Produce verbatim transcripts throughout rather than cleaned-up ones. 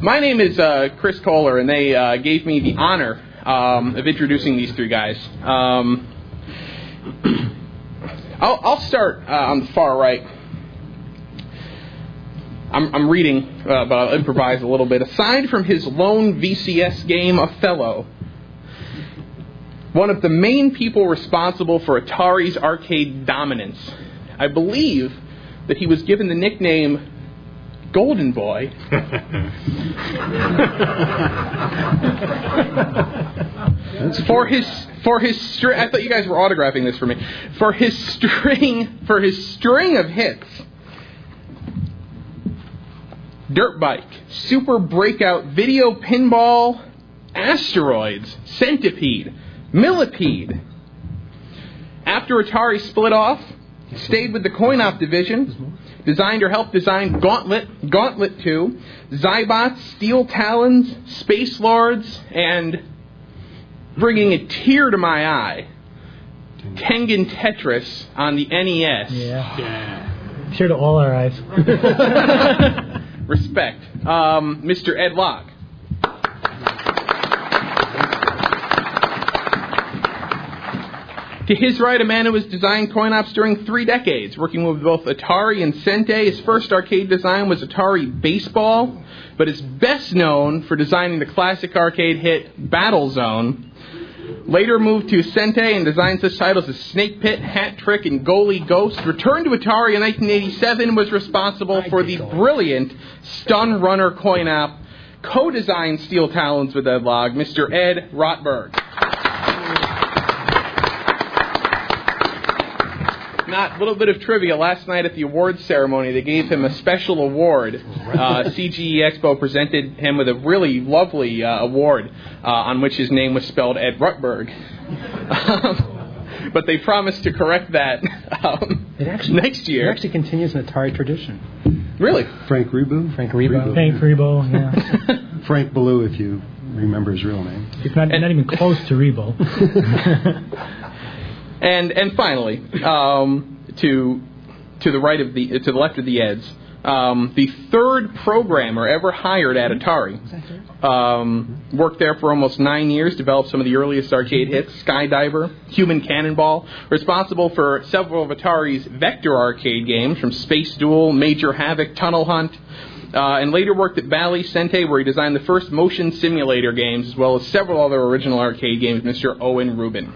my name is uh, Chris Kohler, and they uh, gave me the honor um, of introducing these three guys. Um, I'll, I'll start uh, on the far right. I'm, I'm reading, uh, but I'll improvise a little bit. Aside from his lone V C S game, Othello, one of the main people responsible for Atari's arcade dominance, I believe that he was given the nickname Golden Boy for his for his string. I thought you guys were autographing this for me. For his string for his string of hits: Dirt Bike, Super Breakout, Video Pinball, Asteroids, Centipede, Millipede. After Atari split off, he stayed with the coin-op division, designed or helped design Gauntlet, Gauntlet two, Zybots, Steel Talons, Space Lords, and, bringing a tear to my eye, Tengen Tetris on the N E S. Yeah. yeah. Tear to all our eyes. Respect. Um, Mister Ed Locke. To his right, a man who has designed coin-ops during three decades, working with both Atari and Sente. His first arcade design was Atari Baseball, but is best known for designing the classic arcade hit Battlezone. Later moved to Sente and designed such titles as Snake Pit, Hat Trick, and Goalie Ghost. Returned to Atari in nineteen eighty-seven, was responsible for the brilliant Stun Runner coin-op. Co-designed Steel Talons with Ed Locke, Mister Ed Rotberg. Not a little bit of trivia. Last night at the awards ceremony, they gave him a special award. Uh, C G E Expo presented him with a really lovely uh, award uh, on which his name was spelled Ed Rutberg. Um, but they promised to correct that um, it actually, next year. It actually continues an Atari tradition. Really? Frank Rebo? Frank Rebo. Frank Rebo, yeah. Frank Ballou, if you remember his real name. It's not, not even close to Rebo. And and finally, um, to to the right of the to the left of the Eds, um, the third programmer ever hired at Atari. Um, worked there for almost nine years, developed some of the earliest arcade hits: Skydiver, Human Cannonball. Responsible for several of Atari's vector arcade games, from Space Duel, Major Havoc, Tunnel Hunt. Uh, and later worked at Bally Sente, where he designed the first motion simulator games, as well as several other original arcade games. Mister Owen Rubin.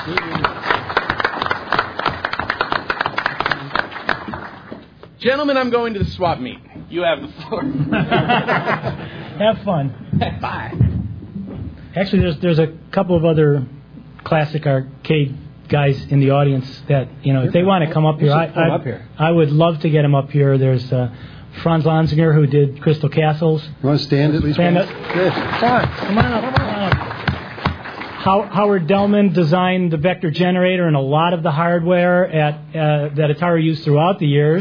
Gentlemen, I'm going to the swap meet. You have the floor. Have fun. Bye. Actually, there's there's a couple of other classic arcade guys in the audience that, you know, if they want to come up here, I, I, up here. I would love to get them up here. There's uh, Franz Lanzinger, who did Crystal Castles. You want to stand at least? Stand up. Good. Come on, come on up, come on up. How, Howard Delman designed the vector generator and a lot of the hardware at uh, that Atari used throughout the years.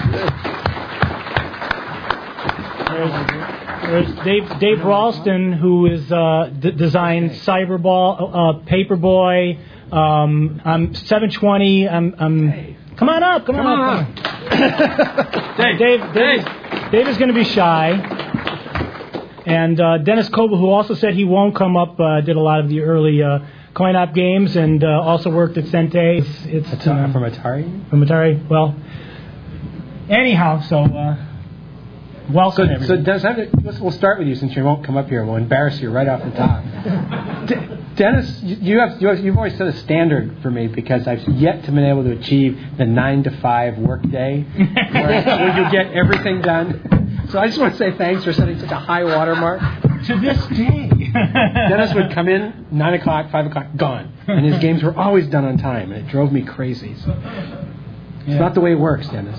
There's, there's Dave, Dave Ralston, who is uh, d- designed Cyberball, uh, Paperboy. Um, I'm seven twenty. I'm. I'm come on up. Come, come on, on up. Dave, Dave, Dave, Dave is going to be shy. And uh, Dennis Coble, who also said he won't come up, uh, did a lot of the early uh, coin-op games, and uh, also worked at Sente. It's, it's Atari, uh, from Atari. From Atari. Well, anyhow, so uh, welcome. So, so Dennis, have to, let's, we'll start with you since you won't come up here. We'll embarrass you right off the top. D- Dennis, you have, you have you've always set a standard for me, because I've yet to been able to achieve the nine to five work day where, where you get everything done. So I just want to say thanks for setting such a high watermark. To this day. Dennis would come in, nine o'clock, five o'clock, gone. And his games were always done on time, and it drove me crazy. So it's yeah. not the way it works, Dennis.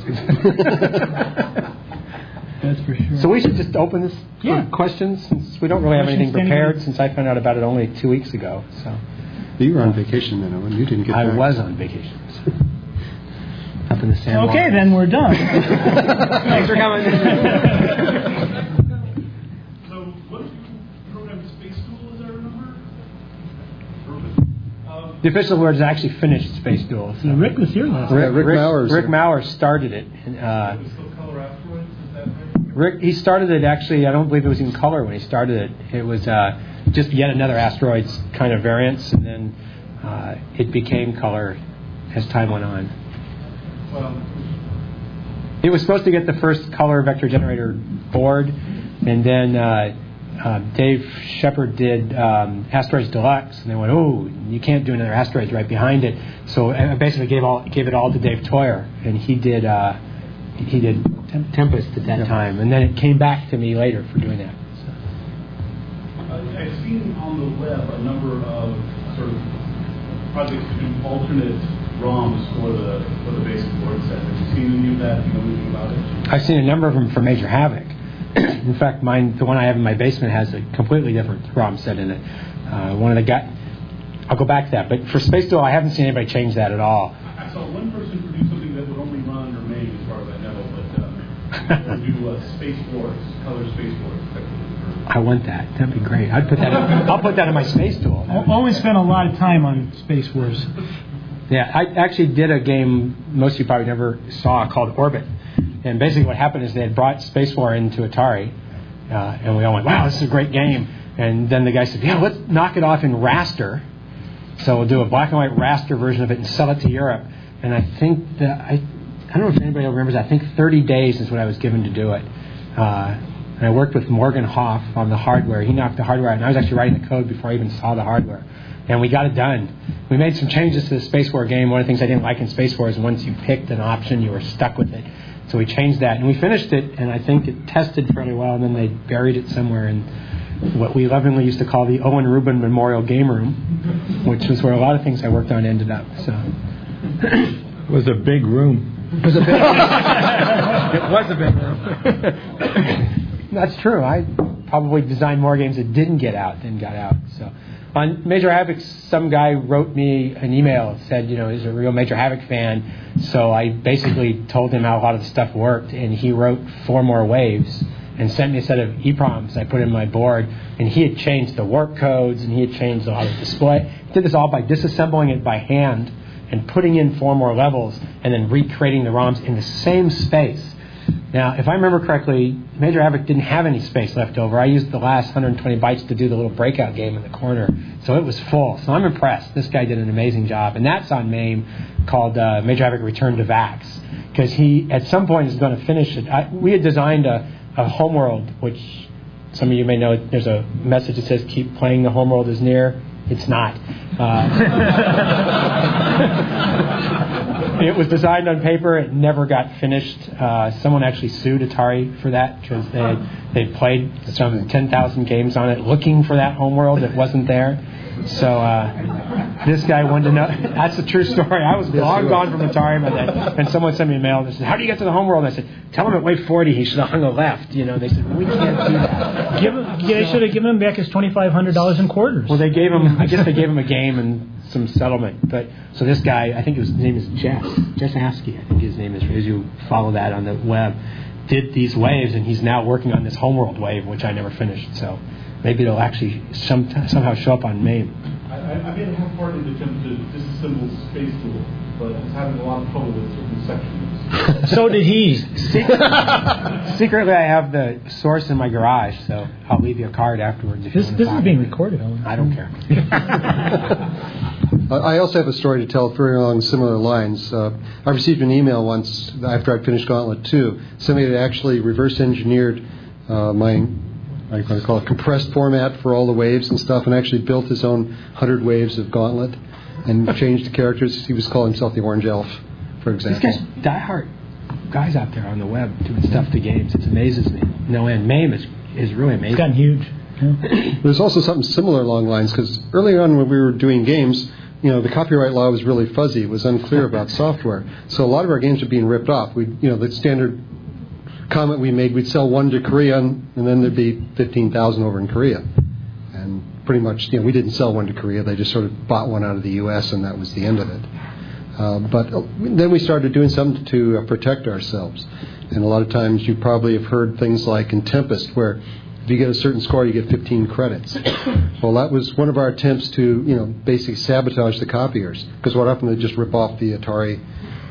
That's for sure. So we should just open this yeah. for questions, since we don't really have anything prepared, since I found out about it only two weeks ago. So you were on vacation then, Owen. You didn't get I back. was on vacation. Up in the San Okay, then we're done. Thanks for coming. So, what if you programmed Space Duel, as I remember? Um, the official word is actually finished Space Duel. So. Rick was here last Rick, time. Rick, Rick Mowers. Rick Mowers started it. And, uh, it was still Color Asteroids, is that right? Rick, he started it actually, I don't believe it was in color when he started it. It was uh, just yet another Asteroids kind of variance, and then uh, it became color as time went on. Well, it was supposed to get the first color vector generator board, and then uh, uh, Dave Shepard did um, Asteroids Deluxe, and they went, oh, you can't do another Asteroids right behind it. So I basically gave all gave it all to Dave Toyer, and he did uh, he did Tempest at that time, and then it came back to me later for doing that. So. I've seen on the web a number of sort of projects to do alternate ROMs for the for the basic board set. Have you seen any of that? Do you know anything about it? I've seen a number of them for Major Havoc. In fact, mine, the one I have in my basement, has a completely different ROM set in it. Uh, one of the guys, I'll go back to that. But for Space Duel, I haven't seen anybody change that at all. I saw one person produce something that would only run under MAME, as far as I know, but um, do uh, Space Wars, color Space Wars. I want that. That'd be great. I'd put that. In, I'll put that in my Space Duel. Owen spent a lot of time on Space Wars. Yeah, I actually did a game most of you probably never saw called Orbit. And basically what happened is they had brought Space War into Atari, uh, and we all went, wow, this is a great game. And then the guy said, yeah, let's knock it off in raster. So we'll do a black and white raster version of it and sell it to Europe. And I think that, I, I don't know if anybody remembers, I think thirty days is what I was given to do it. Uh, and I worked with Morgan Hoff on the hardware. He knocked the hardware out, and I was actually writing the code before I even saw the hardware. And we got it done. We made some changes to the Space War game. One of the things I didn't like in Space War is once you picked an option, you were stuck with it. So we changed that, and we finished it, and I think it tested fairly well, and then they buried it somewhere in what we lovingly used to call the Owen Rubin Memorial Game Room, which was where a lot of things I worked on ended up. So it was a big room. It was a big It was a big room. That's true. I probably designed more games that didn't get out than got out. So on Major Havoc, some guy wrote me an email and said, you know, he's a real Major Havoc fan. So I basically told him how a lot of the stuff worked, and he wrote four more waves and sent me a set of EPROMs I put in my board. And he had changed the warp codes, and he had changed a lot of display. He did this all by disassembling it by hand and putting in four more levels and then recreating the ROMs in the same space. Now, if I remember correctly, Major Havoc didn't have any space left over. I used the last one hundred twenty bytes to do the little breakout game in the corner. So it was full. So I'm impressed. This guy did an amazing job. And that's on MAME, called uh, Major Havoc Return to Vax. Because he, at some point, is going to finish it. I, we had designed a, a homeworld, which some of you may know, there's a message that says, keep playing, the homeworld is near. It's not. Uh, it was designed on paper. It never got finished. Uh, someone actually sued Atari for that because they they played some ten thousand games on it looking for that homeworld that wasn't there. So uh, this guy wanted to know. That's a true story. I was long gone from Atari by then, and someone sent me a mail that said, "How do you get to the homeworld?" I said, "Tell him at wave forty he should have hung a left." You know, they said, well, "We can't do that." Give him, yeah, they should have given him back his twenty-five hundred dollars in quarters. Well, they gave him. I guess they gave him a game and some settlement. But so this guy, I think his name is Jess Jess Askey. I think his name is. As you follow that on the web, did these waves, and he's now working on this homeworld wave, which I never finished. So maybe it'll actually some, somehow show up on MAME. I, I made a half-hearted attempt to disassemble Space Duel, but I was having a lot of trouble with certain sections. So did he. Secretly, I have the source in my garage, so I'll leave you a card afterwards. If This, you this want is to being recorded. I don't care. Uh, I also have a story to tell very along similar lines. Uh, I received an email once after I finished Gauntlet two. Somebody had actually reverse engineered uh, my, I want to call it compressed format for all the waves and stuff, and actually built his own one hundred waves of Gauntlet and changed the characters. He was calling himself the Orange Elf, for example. These guys, diehard guys out there on the web doing stuff to games. It amazes me. No end. MAME is, is really amazing. It's gotten huge. Yeah. There's also something similar along lines, because earlier on when we were doing games, you know, the copyright law was really fuzzy. It was unclear about software. So a lot of our games were being ripped off. We, you know, the standard comment we made, we'd sell one to Korea, and, and then there'd be fifteen thousand over in Korea. And pretty much, you know, we didn't sell one to Korea. They just sort of bought one out of the U S, and that was the end of it. Uh, but then we started doing something to uh, protect ourselves. And a lot of times you probably have heard things like in Tempest, where if you get a certain score, you get fifteen credits. Well, that was one of our attempts to, you know, basically sabotage the copiers. Because what often they just rip off the Atari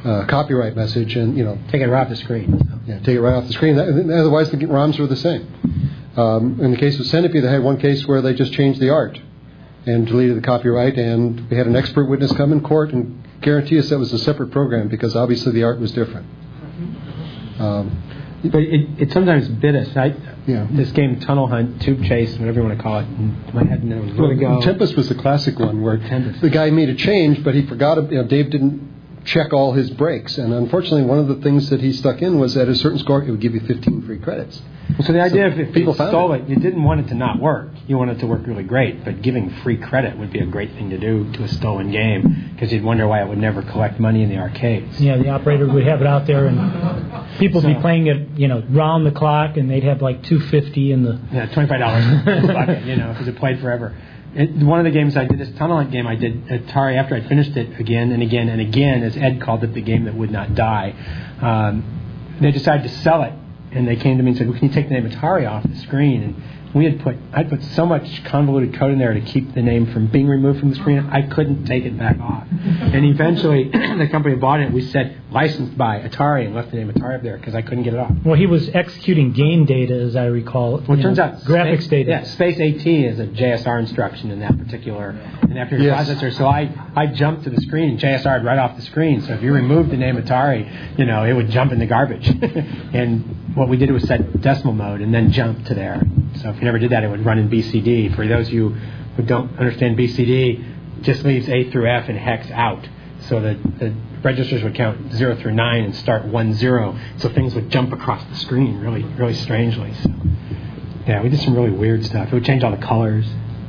uh, copyright message, and you know, take it right off the screen. Yeah, take it right off the screen. That, otherwise, the ROMs were the same. Um, in the case of Centipede, they had one case where they just changed the art and deleted the copyright, and we had an expert witness come in court and guarantee us that was a separate program because obviously the art was different. Um, but it, it sometimes bit us. I, yeah. This game, Tunnel Hunt, Tube Chase, whatever you want to call it, my head knows where to go. Tempest was the classic one where Tempest. The guy made a change, but he forgot. You know, Dave didn't check all his breaks, and unfortunately, one of the things that he stuck in was at a certain score, it would give you fifteen free credits. So the idea so of if people you stole it. it, you didn't want it to not work. You wanted it to work really great, but giving free credit would be a great thing to do to a stolen game because you'd wonder why it would never collect money in the arcades. Yeah, the operator would have it out there, and people would so, be playing it, you know, round the clock, and they'd have like two fifty in the yeah, twenty-five dollars, you know, because it played forever. It, one of the games I did, this Tunnel Hunt game, I did Atari after I finished it again and again and again, as Ed called it, the game that would not die. Um, they decided to sell it, and they came to me and said, well, can you take the name Atari off the screen? And we had put, I'd put so much convoluted code in there to keep the name from being removed from the screen, I couldn't take it back off. And eventually, the company bought it, we said, licensed by Atari, and left the name Atari up there because I couldn't get it off. Well, he was executing game data, as I recall. Well, it turns know, out graphics space, data. Yeah, Space AT is a J S R instruction in that particular, in that particular yes. processor. So I, I jumped to the screen and J S R'd right off the screen. So if you removed the name Atari, you know, it would jump in the garbage. And what we did was set decimal mode and then jump to there. So if you never did that, it would run in B C D. For those of you who don't understand B C D, just leaves A through F and hex out. So the, the registers would count zero through nine and start one zero. So things would jump across the screen really, really strangely. So yeah, we did some really weird stuff. It would change all the colors.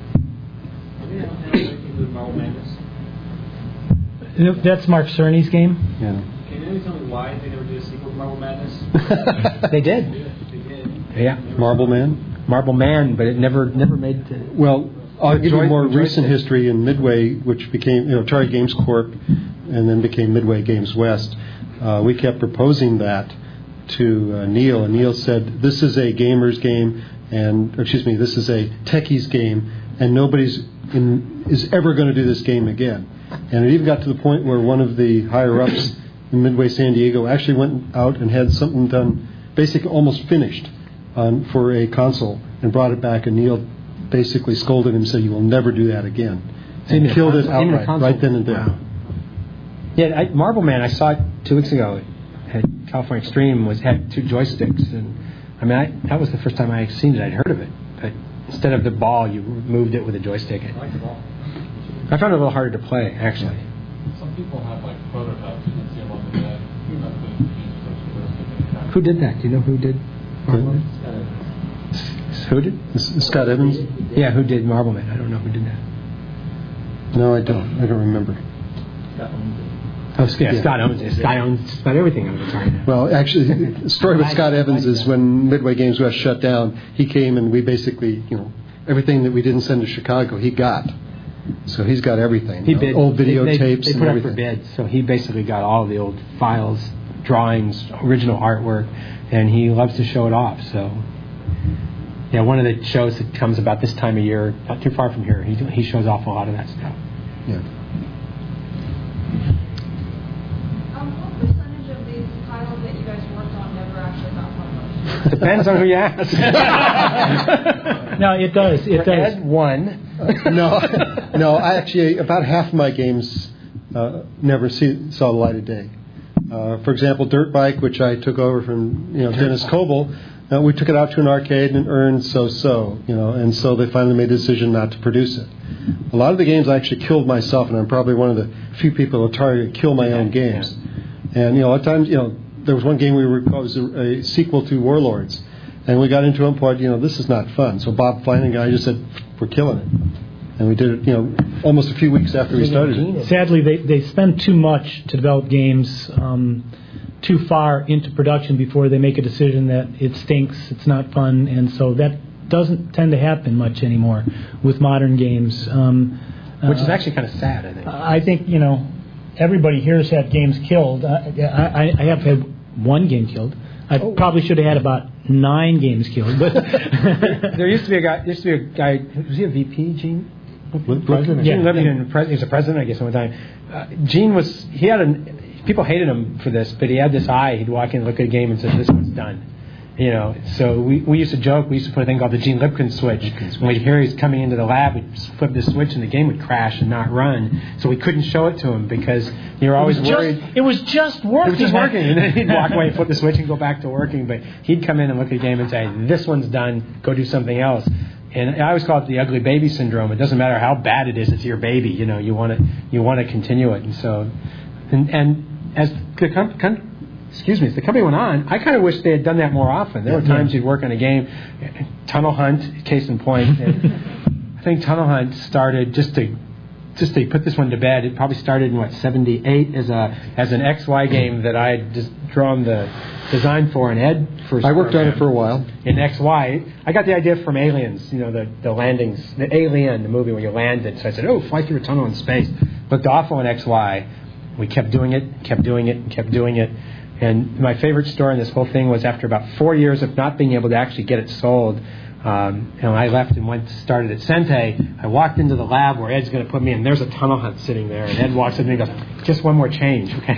That's Mark Cerny's game. Yeah. Can you tell me why they never did a sequel to Marble Madness? They did. They did. Yeah. Marble Man? Marble Man, but it never never made the... Well, I'll give Joy- you more Joystick. recent history in Midway, which became, you know, Atari Games Corp, and then became Midway Games West. Uh, we kept proposing that to uh, Neil, and Neil said, this is a gamer's game, and, or excuse me, this is a techie's game, and nobody's in, is ever going to do this game again. And it even got to the point where one of the higher-ups in Midway San Diego actually went out and had something done, basically almost finished, on, for a console, and brought it back, and Neil basically scolded him and said, you will never do that again. And Even killed it console- outright, right then and there. Wow. Yeah, I, Marble Man, I saw it two weeks ago at California Extreme, was had two joysticks. And I mean, I, that was the first time I had seen it. I'd heard of it. But instead of the ball, you moved it with a joystick. I like the ball. I found it a little harder to play, actually. Some people have like prototypes. You can see them on the net. You know, putting the joystick. Who did that? Do you know who did Marble Man? Who did? S- Scott Evans? Yeah, who did Marble Man? I don't know who did that. No, I don't. I don't remember. Oh, yeah, Yeah. Scott owns it. Scott owns just about everything on Atari now. Well, actually, the story with Scott Evans is when Midway Games West shut down, he came and we basically, you know, everything that we didn't send to Chicago, he got. So he's got everything. He you know, bid, old they, videotapes they, they and put everything. up for bid, so he basically got all of the old files, drawings, original artwork, and he loves to show it off. So, yeah, one of the shows that comes about this time of year, not too far from here, he he shows off a lot of that stuff. Yeah. Um, what percentage of these titles that you guys worked on never actually got published? Depends on who you ask. No, it does. It does. Ed won. no, no. I actually about half of my games uh, never see, saw the light of day. Uh, for example, Dirt Bike, which I took over from you know Dennis Coble, uh, we took it out to an arcade and it earned so-so, you know, and so they finally made a decision not to produce it. A lot of the games I actually killed myself, and I'm probably one of the few people at Atari that kill my own games. And you know, at times, you know, there was one game we were it was a, a sequel to Warlords. And we got into one point, you know, this is not fun. So Bob Flanagan and I just said, we're killing it. And we did it, you know, almost a few weeks after we started it. Sadly, they, they spend too much to develop games um, too far into production before they make a decision that it stinks, it's not fun. And so that doesn't tend to happen much anymore with modern games. Um, Which is uh, actually kind of sad, I think. I think, you know, everybody here has had games killed. I, I, I have had one game killed. I oh. probably should have had about nine games killed. But there used to be a guy. Used to be a guy. Was he a V P, Gene? President. Gene Yeah. Lipton, yeah. He was a president, I guess, at one time. Uh, Gene was. He had a people hated him for this, but he had this eye. He'd walk in, look at a game, and say, "This one's done." You know, so we, we used to joke. We used to put a thing called the Gene Lipkin switch. When we'd hear he's coming into the lab, we'd flip the switch, and the game would crash and not run. So we couldn't show it to him because you were always it worried. Just, it was just working. It was just working, and then he'd walk away, flip the switch, and go back to working. But he'd come in and look at the game and say, "This one's done. Go do something else." And I always call it the ugly baby syndrome. It doesn't matter how bad it is; it's your baby. You know, you want to you want to continue it, and so, and and as the com- com- excuse me, as the company went on, I kind of wish they had done that more often. There were times you'd work on a game, Tunnel Hunt, case in point. And I think Tunnel Hunt started just to just to put this one to bed. It probably started in what seventy-eight as a as an X Y game that I had just drawn the design for, and Ed first. I worked on it for a while. In X Y, I got the idea from Aliens. You know, the the landings, the Alien, the movie where you landed. So I said, "Oh, fly through a tunnel in space." Looked awful in X Y. We kept doing it, kept doing it, and kept doing it. And my favorite story in this whole thing was after about four years of not being able to actually get it sold. Um, you know, I left and went started at Sente. I walked into the lab where Ed's going to put me in. There's a Tunnel Hunt sitting there, and Ed walks in and he goes, "Just one more change, okay?"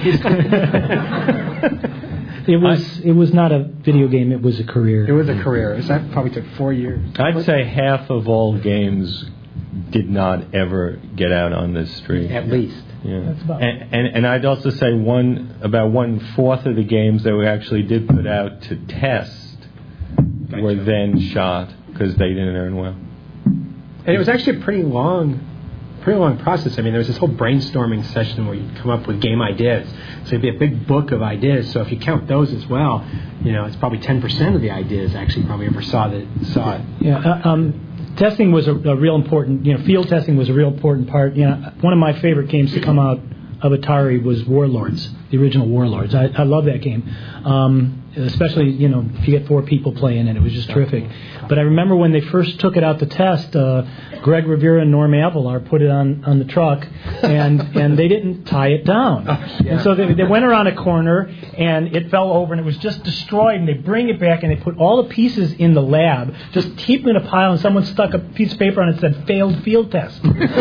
It was it was not a video game. It was a career. It was a career. It was, that probably took four years. I'd say half of all games did not ever get out on this street. At least. Yeah. That's about and, and and I'd also say one about one fourth of the games that we actually did put out to test were then shot because they didn't earn well. And it was actually a pretty long, pretty long process. I mean, there was this whole brainstorming session where you'd come up with game ideas. So it'd be a big book of ideas. So if you count those as well, you know, it's probably ten percent of the ideas actually probably ever saw that saw it. Yeah. Uh, um, Testing was a, a real important, you know, field testing was a real important part. You know, one of my favorite games to come out of Atari was Warlords, the original Warlords. I, I love that game, um, especially, you know, if you get four people playing it, it was just terrific. But I remember when they first took it out to test, uh, Greg Rivera and Norm Avalar put it on, on the truck, and, and they didn't tie it down. And so they, they went around a corner, and it fell over, and it was just destroyed, and they bring it back, and they put all the pieces in the lab, just keep them in a pile, and someone stuck a piece of paper on it that said, "Failed field test."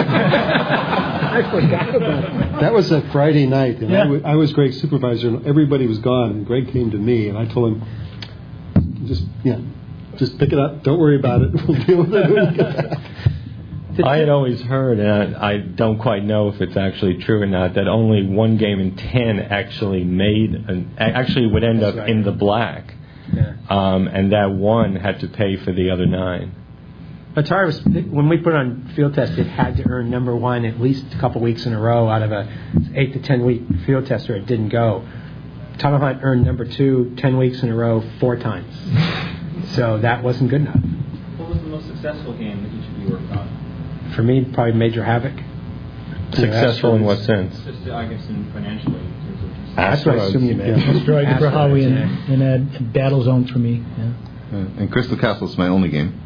I forgot about that. That was a Friday night, and Yeah. I, w- I was Greg's supervisor, and everybody was gone. And Greg came to me, and I told him, "Just yeah, just pick it up. Don't worry about it. We'll deal with it when we get back." I had always heard, and I, I don't quite know if it's actually true or not, that only one game in ten actually made, an, actually would end That's up right. in the black, Yeah. um, and that one had to pay for the other nine. Atari was, when we put it on field test, it had to earn number one at least a couple weeks in a row out of a eight to ten week field test, or it didn't go. Tunnel Hunt earned number two ten weeks in a row four times. So that wasn't good enough. What was the most successful game that each of you worked on? For me, probably Major Havoc. Successful in what sense? Just, I guess, in financially. in terms of- That's what I assume you meant. Destroyed Asteroids, Brahawi yeah. and, and uh, Battlezone for me. Yeah. Uh, and Crystal Castle's my only game.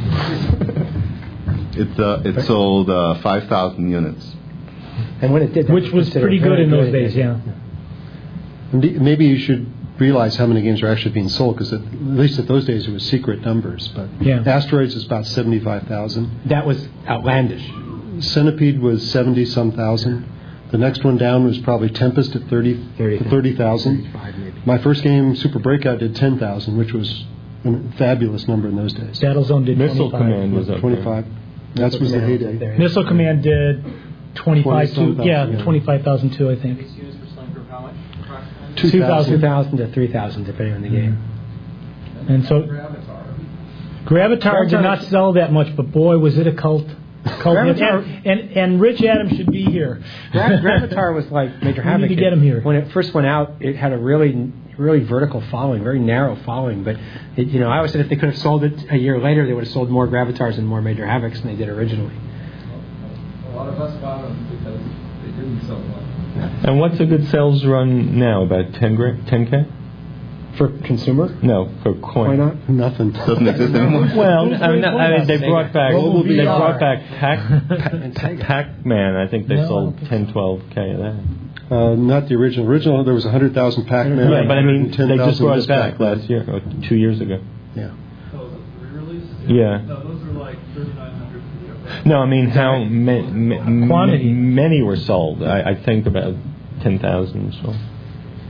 It uh, it sold uh, five thousand units. And when it did, that Which was considered pretty good very in those good. days, yeah. And maybe you should realize how many games are actually being sold, because at least at those days it was secret numbers. But Yeah. Asteroids is about seventy-five thousand. That was outlandish. Centipede was seventy some thousand. The next one down was probably Tempest at thirty thousand. My first game, Super Breakout, did ten thousand, which was a fabulous number in those days. Battlezone did Missile twenty-five. Command was up there. twenty-five. That was the heyday. Missile Command did twenty-five to twenty-some yeah, thousand, yeah. twenty-five thousand too, I think. Base units per selling group, how much? Approximately? two thousand. two thousand to three thousand, depending on the game. And so Gravatar did not sell that much, but boy, was it a cult. cult hit. Gravatar- and, and and Rich Adams should be here. Gra- Gravatar was like Major We Havoc. need to get him here. When it first went out, it had a really, really vertical following, very narrow following. But it, you know, I always said if they could have sold it a year later, they would have sold more Gravatars and more Major Havocs than they did originally. A lot of us bought them because they didn't sell well. And what's a good sales run now? About ten gra- ten K? For consumer? No, for coin. Why not? Nothing. Doesn't exist anymore. Well, I mean, I mean, they Sega. brought back Global they V R. brought back Pac And Sega. Pac-Man. I think they No. sold ten, twelve K of that. Uh, not the original. Original, there was one hundred thousand Pac-Man. Yeah, but I mean, they just brought it back Pac-Man. last year, or two years ago. Yeah. So is it re-release? Yeah. No, those are like thirty-nine hundred. No, I mean, how ma- ma- Quantity. many were sold? I, I think about ten thousand or so.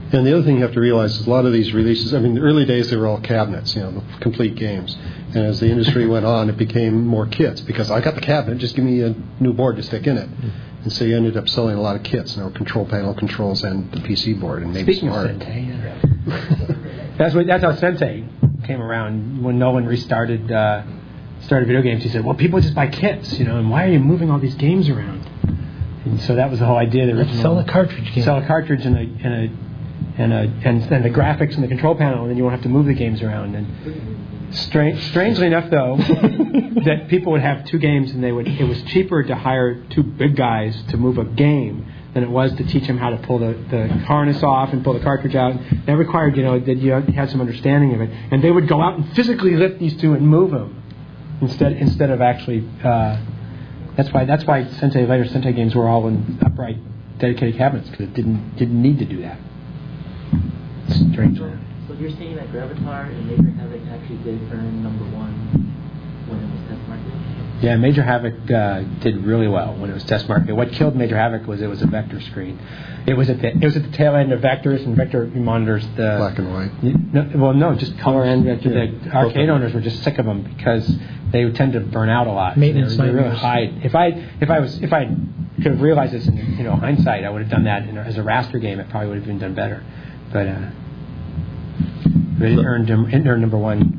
And the other thing you have to realize is a lot of these releases, I mean, the early days they were all cabinets, you know, the complete games. And as the industry went on, it became more kits because I got the cabinet, just give me a new board to stick in it. And so you ended up selling a lot of kits, you know, control panel controls and the P C board and maybe Speaking some of art. Sente, yeah. that's what that's how Sente came around when Nolan restarted uh, started video games. He said, "Well, people just buy kits, you know, and why are you moving all these games around?" And so that was the whole idea. The original Sell a cartridge game. Sell a cartridge and a and a and a and, and the graphics and the control panel, and then you won't have to move the games around. And strange, strangely enough, though, that people would have two games, and they would it was cheaper to hire two big guys to move a game than it was to teach them how to pull the, the harness off and pull the cartridge out. That required, you know, that you had some understanding of it. And they would go out and physically lift these two and move them instead instead of actually. Uh, that's why that's why Sente later Sente games were all in upright, dedicated cabinets because it didn't didn't need to do that. Strange. So, so you're saying that Gravatar and Major Havoc actually did earn number one when it was test marketed? Yeah, Major Havoc uh, did really well when it was test marketed. What killed Major Havoc was it was a vector screen. It was at the it was at the tail end of vectors, and vector monitors the Black and white. No, well, no, just color and vector. Yeah. The arcade owners were just sick of them because they tend to burn out a lot. Maintenance They're, they're really nightmares. high. If I if I was if I could have realized this in you know hindsight, I would have done that in, as a raster game. It probably would have been done better. But uh, but it earned it earned number one.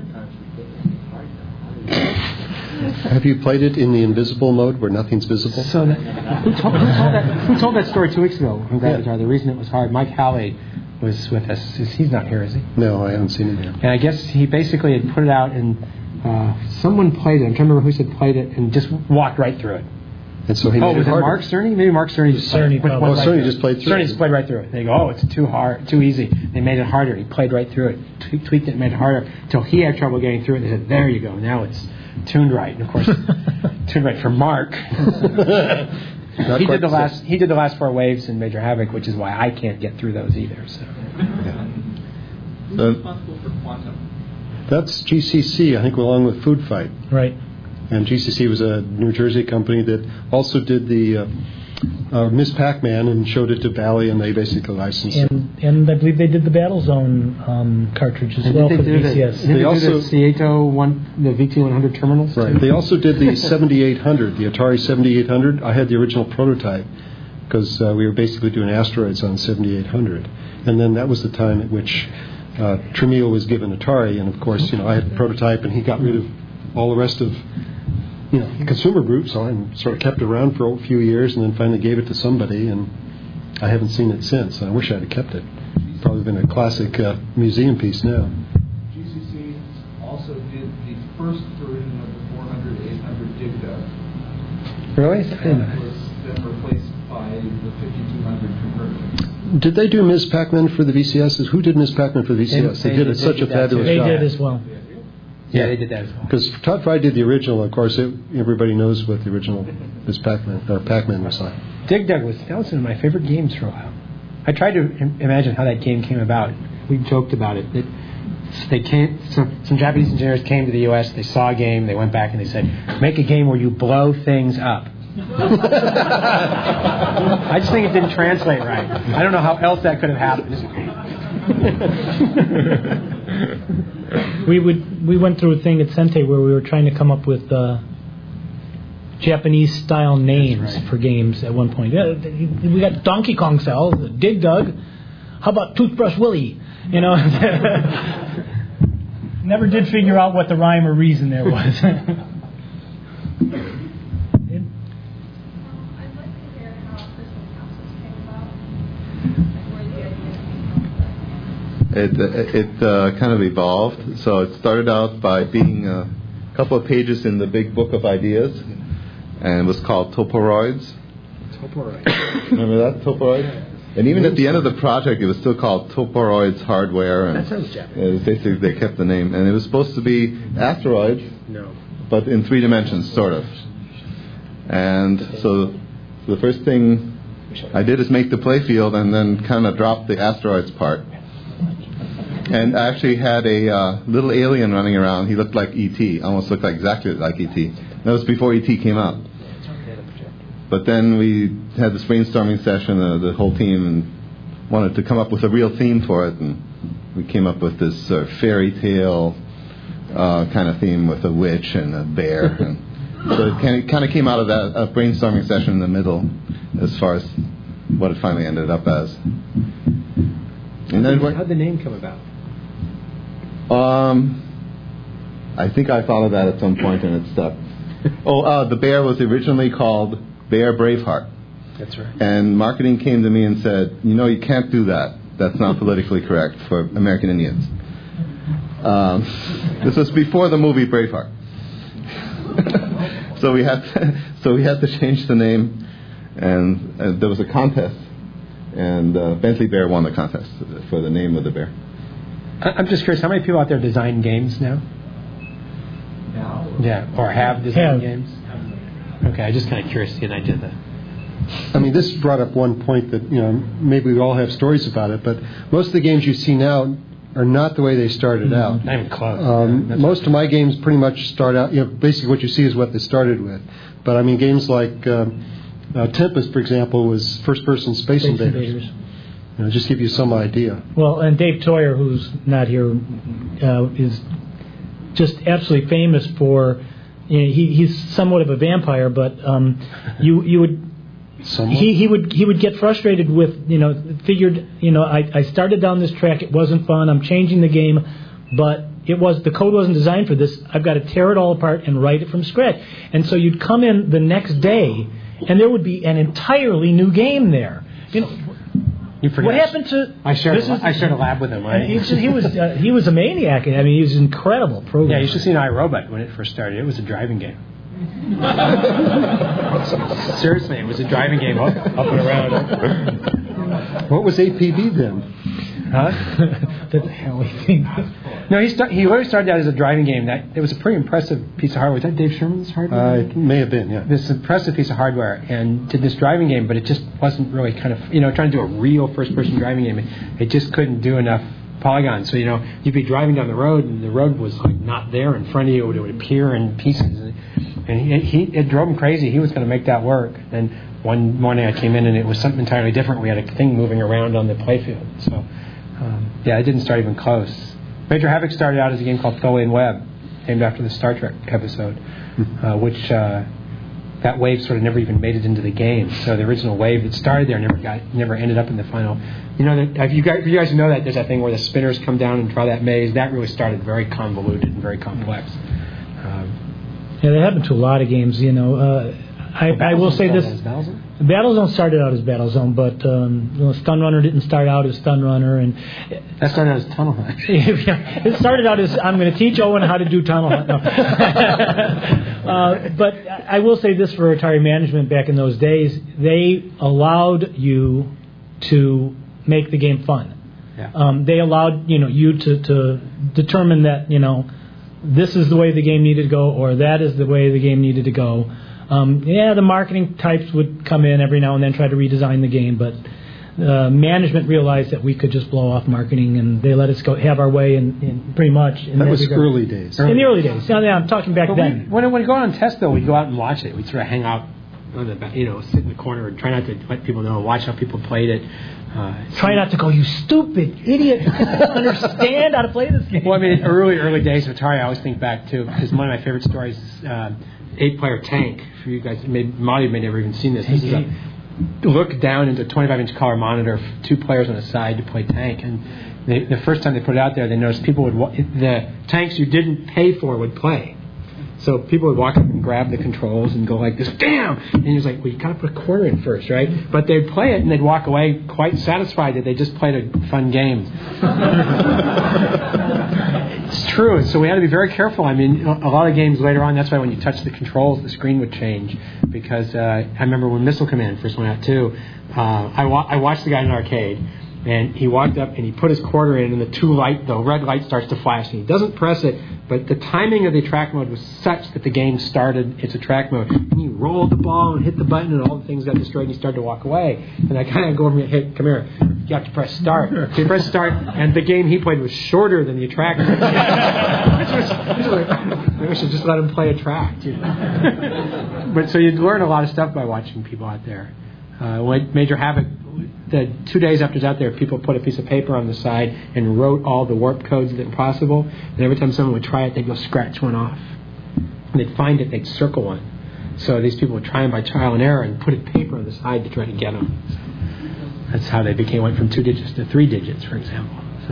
Have you played it in the invisible mode where nothing's visible? So that, who, told, who, told that, who told that story two weeks ago on Gravatar? Yeah. The reason it was hard. Mike Halley was with us. He's not here, is he? No, I haven't seen him here. And I guess he basically had put it out, and uh, someone played it. I'm trying to remember who said played it, and just walked right through it. And so he oh, made was it it harder. Mark Cerny? Maybe Mark Cerny just Cerny, played, probably. went Well, right Cerny through just it. played through Cerny it. just played right through it. They go, oh, it's too hard, too easy. They made it harder. He played right through it, Twe- tweaked it, and made it harder until he had trouble getting through it. They said, there you go. Now it's tuned right. And of course, tuned right for Mark. he did the last. He did the last four waves in Major Havoc, which is why I can't get through those either. So. Yeah. Who's Uh, responsible for Quantum? That's G C C, I think, along with Food Fight. Right. And G C C was a New Jersey company that also did the uh, uh, Miss Pac-Man and showed it to Bally, and they basically licensed it. And and I believe they did the Battlezone um, cartridge as And well did for they the do V C S. The, did they, They also- do the Cieto one, the V T one hundred terminals. Right. too? They also did the seventy-eight hundred, the Atari seventy-eight hundred. I had the original prototype because uh, we were basically doing asteroids on seventy-eight hundred. And then that was the time at which uh, Tremio was given Atari. And, of course, you know, I had the prototype, and he got rid of all the rest of, you know, the consumer group. So I sort of kept it around for a few years and then finally gave it to somebody. And I haven't seen it since. I wish I'd have kept it. Probably been a classic uh, museum piece now. G C C also did the first version of the four hundred, eight hundred Dig Dug. Really? That was then replaced by the fifty-two hundred conversion. Did they do Miz Pac-Man for the V C Ss? Who did Miz Pac-Man for the V C S? They, They- did they it such did a that fabulous too. They job. did as well. Yeah, they did that as well. Because Todd Fry did the original. Of course, it, everybody knows what the original Miz Pac-Man or Pac-Man was like. Dig Dug was that was one of my favorite games for a while. I tried to im- imagine how that game came about. We joked about it. That they came, some, some Japanese engineers came to the U S. They saw a game. They went back and they said, "Make a game where you blow things up." I just think it didn't translate right. I don't know how else that could have happened. we would we went through a thing at Sente where we were trying to come up with uh, Japanese style names right. for games at one point. Yeah, we got Donkey Kong Cell, Dig Dug. How about Toothbrush Willie? You know, never did figure out what the rhyme or reason there was. It it uh, kind of evolved. So it started out by being a couple of pages in the big book of ideas, and it was called Toporoids. Toporoids. Remember that, Toporoids? And even at the end of the project, it was still called Toporoids Hardware. And that sounds Japanese. it was basically, they kept the name. And it was supposed to be asteroids, no. but in three dimensions, sort of. And so the first thing I did is make the playfield and then kind of drop the asteroids part. And I actually had a uh, little alien running around. He looked like E T, almost looked like exactly like E T. That was before E T came out. But then we had this brainstorming session, uh, the whole team, and wanted to come up with a real theme for it, and we came up with this uh, fairy tale uh, kind of theme with a witch and a bear. And so it kind of, kind of came out of that uh, brainstorming session in the middle as far as what it finally ended up as. And then How'd the name come about? Um, I think I thought of that at some point and it stuck. Oh, uh, the bear was originally called Bear Braveheart. That's right. And marketing came to me and said, you know, you can't do that. That's not politically correct for American Indians. Um, this was before the movie Braveheart. so we had to, so we had to change the name, and uh, there was a contest, and uh, Bentley Bear won the contest for the name of the bear. I'm just curious, how many people out there design games now? Now? Yeah, or have designed Have. games? Okay, I'm just kind of curious to get an idea of that. I mean, this brought up one point that, you know, maybe we all have stories about it, but most of the games you see now are not the way they started Mm-hmm. out. Not even close. Um, Yeah, most of my games pretty much start out, you know, basically what you see is what they started with. But I mean, games like um, uh, Tempest, for example, was first-person Space, Space Invaders. Invaders. You know, just give you some idea. Well, and Dave Toyer, who's not here, uh, is just absolutely famous for. You know, he, he's somewhat of a vampire, but um, you you would. Somewhat? He he would he would get frustrated with, you know, figured, you know, I, I started down this track, it wasn't fun, I'm changing the game, but it was the code wasn't designed for this. I've got to tear it all apart and write it from scratch. And so you'd come in the next day, and there would be an entirely new game there. You know, You forget. what happened to? I shared, this a, is- I shared a lab with him. I, He, he was uh, he was a maniac. I mean, he was an incredible programmer. yeah, you should see an iRobot when it first started. It was a driving game. Seriously, it was a driving game up, up and around. What was A P B then? Huh? the hell we think. No, he start, he literally started out as a driving game. That it was a pretty impressive piece of hardware. Was that Dave Sherman's hardware? Uh, it may have been, yeah. This impressive piece of hardware, and did this driving game, but it just wasn't really kind of, you know, trying to do a real first-person driving game. It, it just couldn't do enough polygons. So, you know, you'd be driving down the road, and the road was like not there in front of you. It would appear in pieces. And he, he it drove him crazy. He was going to make that work. And one morning I came in, and it was something entirely different. We had a thing moving around on the playfield. So, um, yeah, it didn't start even close. Major Havoc started out as a game called Tholian Web, named after the Star Trek episode, uh, which uh, that wave sort of never even made it into the game. So the original wave that started there never got, never ended up in the final. You know, if you guys, if you guys know that, there's that thing where the spinners come down and draw that maze. That really started very convoluted and very complex. Um, Yeah, that happened to a lot of games. You know, uh, I, I will say this: Battlezone started out as Battlezone, but um, you know, Stun Runner didn't start out as Stun Runner, and that started out as Tunnel Hunt. yeah, it started out as I'm going to teach Owen how to do Tunnel Hunt. No. uh, but I will say this for Atari management back in those days: they allowed you to make the game fun. Yeah. Um, they allowed you know you to, to determine that you know. This is the way the game needed to go, or that is the way the game needed to go. Um, yeah, the marketing types would come in every now and then, try to redesign the game, but uh, management realized that we could just blow off marketing, and they let us go have our way in, in pretty much. In That was regard. early days. In the early days. Yeah, yeah, I'm talking back But then. we, when when we go out on test, though, we'd go out and watch it. We'd sort of hang out, on the, you know, sit in the corner and try not to let people know, watch how people played it. Uh, Try not to go, you stupid idiot. Understand how to play this game. Well, I mean, in early, early days of Atari, I always think back to, because one of my favorite stories is uh, eight-player Tank. For you guys, maybe, Molly may never even seen this. This is a look down into a twenty-five inch color monitor, two players on the side to play Tank. And they, the first time they put it out there, they noticed people would, wa- the tanks you didn't pay for would play. So people would walk up and grab the controls and go like this, damn! And he was like, well, you got to put a quarter in first, right? But they'd play it and they'd walk away quite satisfied that they just played a fun game. It's true. So we had to be very careful. I mean, a lot of games later on, that's why when you touch the controls, the screen would change. Because uh, I remember when Missile Command first went out too, uh, I, wa- I watched the guy in an arcade. And he walked up and he put his quarter in, and the two light, the red light starts to flash. And he doesn't press it, but the timing of the attract mode was such that the game started its attract mode. And he rolled the ball and hit the button, and all the things got destroyed. And he started to walk away. And I kind of go over and hey, come here, you have to press start. So he pressed start, and the game he played was shorter than the attract mode. Which was, which was like, maybe we should just let him play attract. You know? But so you'd learn a lot of stuff by watching people out there. Uh, when Major Havoc the two days after it was out there, people put a piece of paper on the side and wrote all the warp codes that were possible. And every time someone would try it, they'd go scratch one off. And they'd find it, they'd circle one. So these people would try them by trial and error and put a paper on the side to try to get them. So that's how they became went from two digits to three digits, for example. So,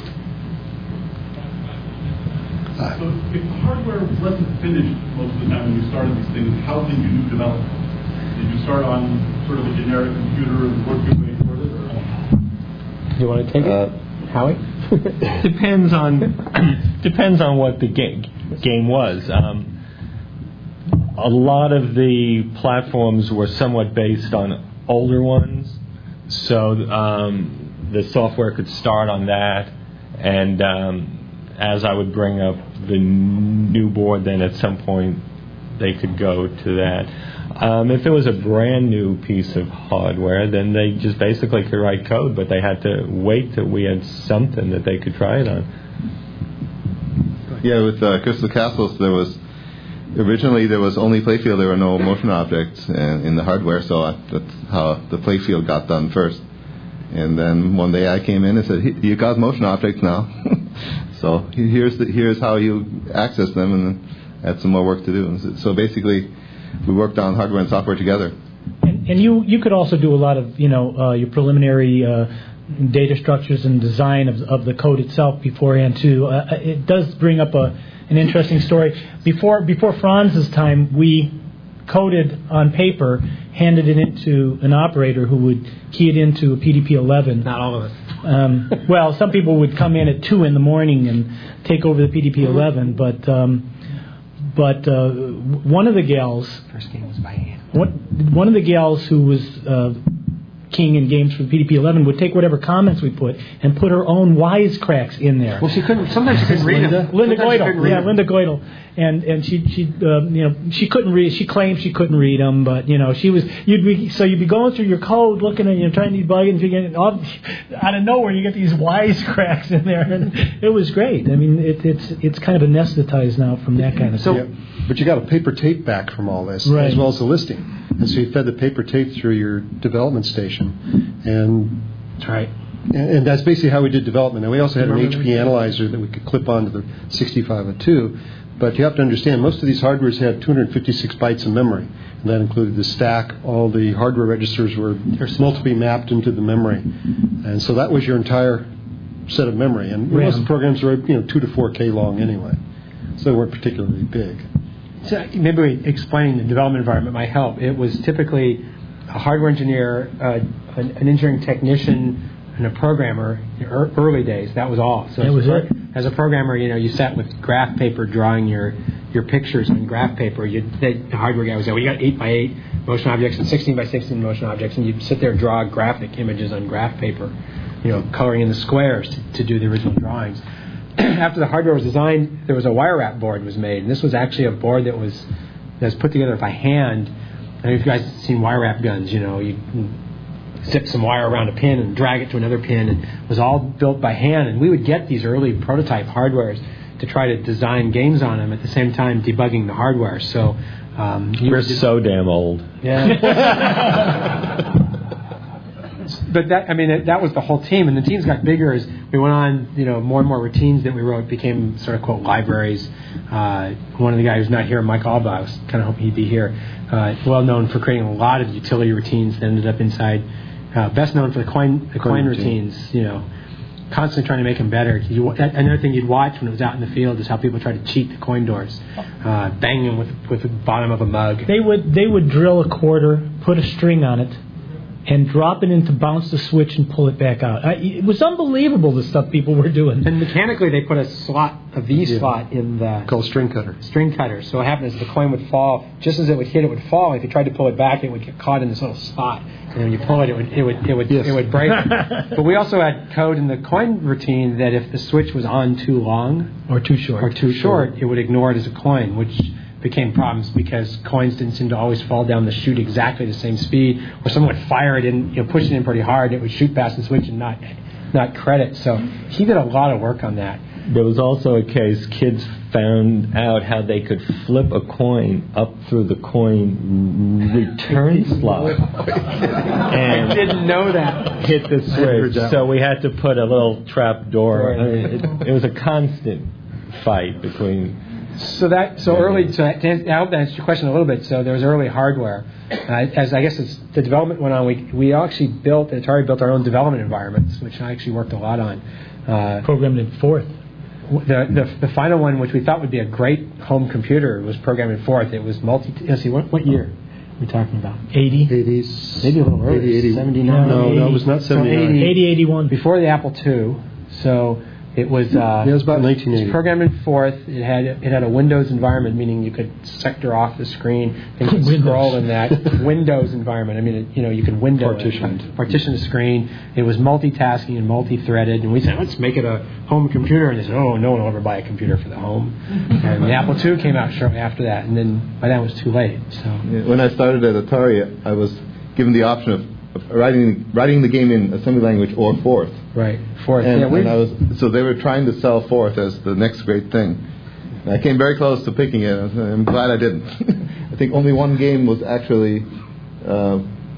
uh, so if the hardware wasn't finished most of the time when you started these things, how did you do development? Did you start on sort of a generic computer and work your way toward it? Or? Do you want to take uh, it, Howie? depends on depends on what the game game was. Um, a lot of the platforms were somewhat based on older ones, so um, the software could start on that, and um, as I would bring up the new board, then at some point they could go to that. Um, if it was a brand new piece of hardware, then they just basically could write code, but they had to wait till we had something that they could try it on. Yeah, with uh, Crystal Castles, there was originally there was only playfield. There were no motion objects in, in the hardware, so I, that's how the playfield got done first. And then one day I came in and said, "You got motion objects now, so here's the, here's how you access them," and had some more work to do. So basically, we worked on hardware and software together. And, and you you could also do a lot of you know uh, your preliminary uh, data structures and design of of the code itself beforehand too. Uh, it does bring up a an interesting story. Before before Franz's time, we coded on paper, handed it into an operator who would key it into a P D P eleven. Not all of us. Um, well, some people would come in at two in the morning and take over the P D P eleven, but um, but uh, one of the gals, first game was by hand. One, one of the gals who was uh, king in games for the P D P eleven would take whatever comments we put and put her own wisecracks in there. Well, she couldn't. Sometimes she couldn't read Linda, them. Linda Sometimes Goidel, yeah, Linda Goidel, and and she she uh, you know she couldn't read. She claimed she couldn't read them, but you know she was. You'd be so you'd be going through your code, looking at you know trying to debug it, and figuring out out of nowhere you get these wisecracks in there, and it was great. I mean, it, it's it's kind of anesthetized now from that kind of so, stuff. Yeah. But you got a paper tape back from all this, right, as well as the listing. And so you fed the paper tape through your development station. And that's right. And, and that's basically how we did development. And we also had an H P analyzer that we could clip onto the sixty-five oh two. But you have to understand, most of these hardwares had two hundred fifty-six bytes of memory. And that included the stack. All the hardware registers were multiply mapped into the memory. And so that was your entire set of memory. And Ram. most of the programs were you know, two to four K long anyway. So they weren't particularly big. So maybe explaining the development environment might help. It was typically a hardware engineer, uh, an, an engineering technician, and a programmer. In er, early days, that was all. So that as, was a, it. as a programmer, you know, you sat with graph paper drawing your, your pictures on graph paper. You, the, the hardware guy would say, "Well, you got eight by eight motion objects and sixteen by sixteen motion objects," and you'd sit there and draw graphic images on graph paper, you know, coloring in the squares to, to do the original drawings. After the hardware was designed, there was a wire wrap board was made, and this was actually a board that was that was put together by hand. I don't know if you guys have seen wire wrap guns. You know, you zip some wire around a pin and drag it to another pin, and it was all built by hand. And we would get these early prototype hardwares to try to design games on them at the same time debugging the hardware. So um, we're so damn old. Yeah. But that, I mean, it, that was the whole team, and the teams got bigger as we went on. You know, more and more routines that we wrote became sort of quote libraries. Uh, one of the guys who's not here, Mike Alba, I was kind of hoping he'd be here. Uh, well known for creating a lot of utility routines that ended up inside. Uh, best known for the coin, the coin routines. You know, constantly trying to make them better. You, another thing you'd watch when it was out in the field is how people tried to cheat the coin doors, uh, bang them with with the bottom of a mug. They would they would drill a quarter, put a string on it, and drop it in to bounce the switch and pull it back out. I, it was unbelievable, the stuff people were doing. And mechanically, they put a slot, a V yeah. slot in the... Called string cutter. String cutter. So what happened is the coin would fall. Just as it would hit, it would fall. If you tried to pull it back, it would get caught in this little slot. And when you pull it, it would it would, it would, yes. it would break. But we also had code in the coin routine that if the switch was on too long... Or too short. Or too short, short. It would ignore it as a coin, which... became problems because coins didn't seem to always fall down the chute exactly the same speed, or someone would fire it in, you know, push it in pretty hard, it would shoot past the switch and not not credit. So he did a lot of work on that. There was also a case kids found out how they could flip a coin up through the coin return slot. And I didn't know that. Hit the switch. So we had to put a little trap door. I mean, it, it was a constant fight between. So that so early. So that, I hope that answers your question a little bit. So there was early hardware. Uh, as I guess as the development went on, we we actually built Atari built our own development environments, which I actually worked a lot on. Uh, Programmed in Forth. The, the the final one, which we thought would be a great home computer, was programmed in Forth. It was multi. Let's see, what what year are we talking about? eighty. eighties. Maybe a little earlier. eighty, eighty. seventy-nine. No, no, it was not seventy-nine. eighty, eighty-one. Before the Apple two. So it was. Uh, yeah, it was about nineteen eighty. It was programmed in Forth. It had it had a Windows environment, meaning you could sector off the screen and you could scroll in that Windows environment. I mean, it, you know, you could window partition it, partition the screen. It was multitasking and multi-threaded. And we said, let's make it a home computer. And they said, oh, no one will ever buy a computer for the home. And the Apple two came out shortly after that, and then by then it was too late. So when I started at Atari, I was given the option of writing writing the game in assembly language or Forth. Right, Forth. And, yeah, we, and I was so they were trying to sell Forth as the next great thing. And I came very close to picking it. I'm glad I didn't. I think only one game was actually uh,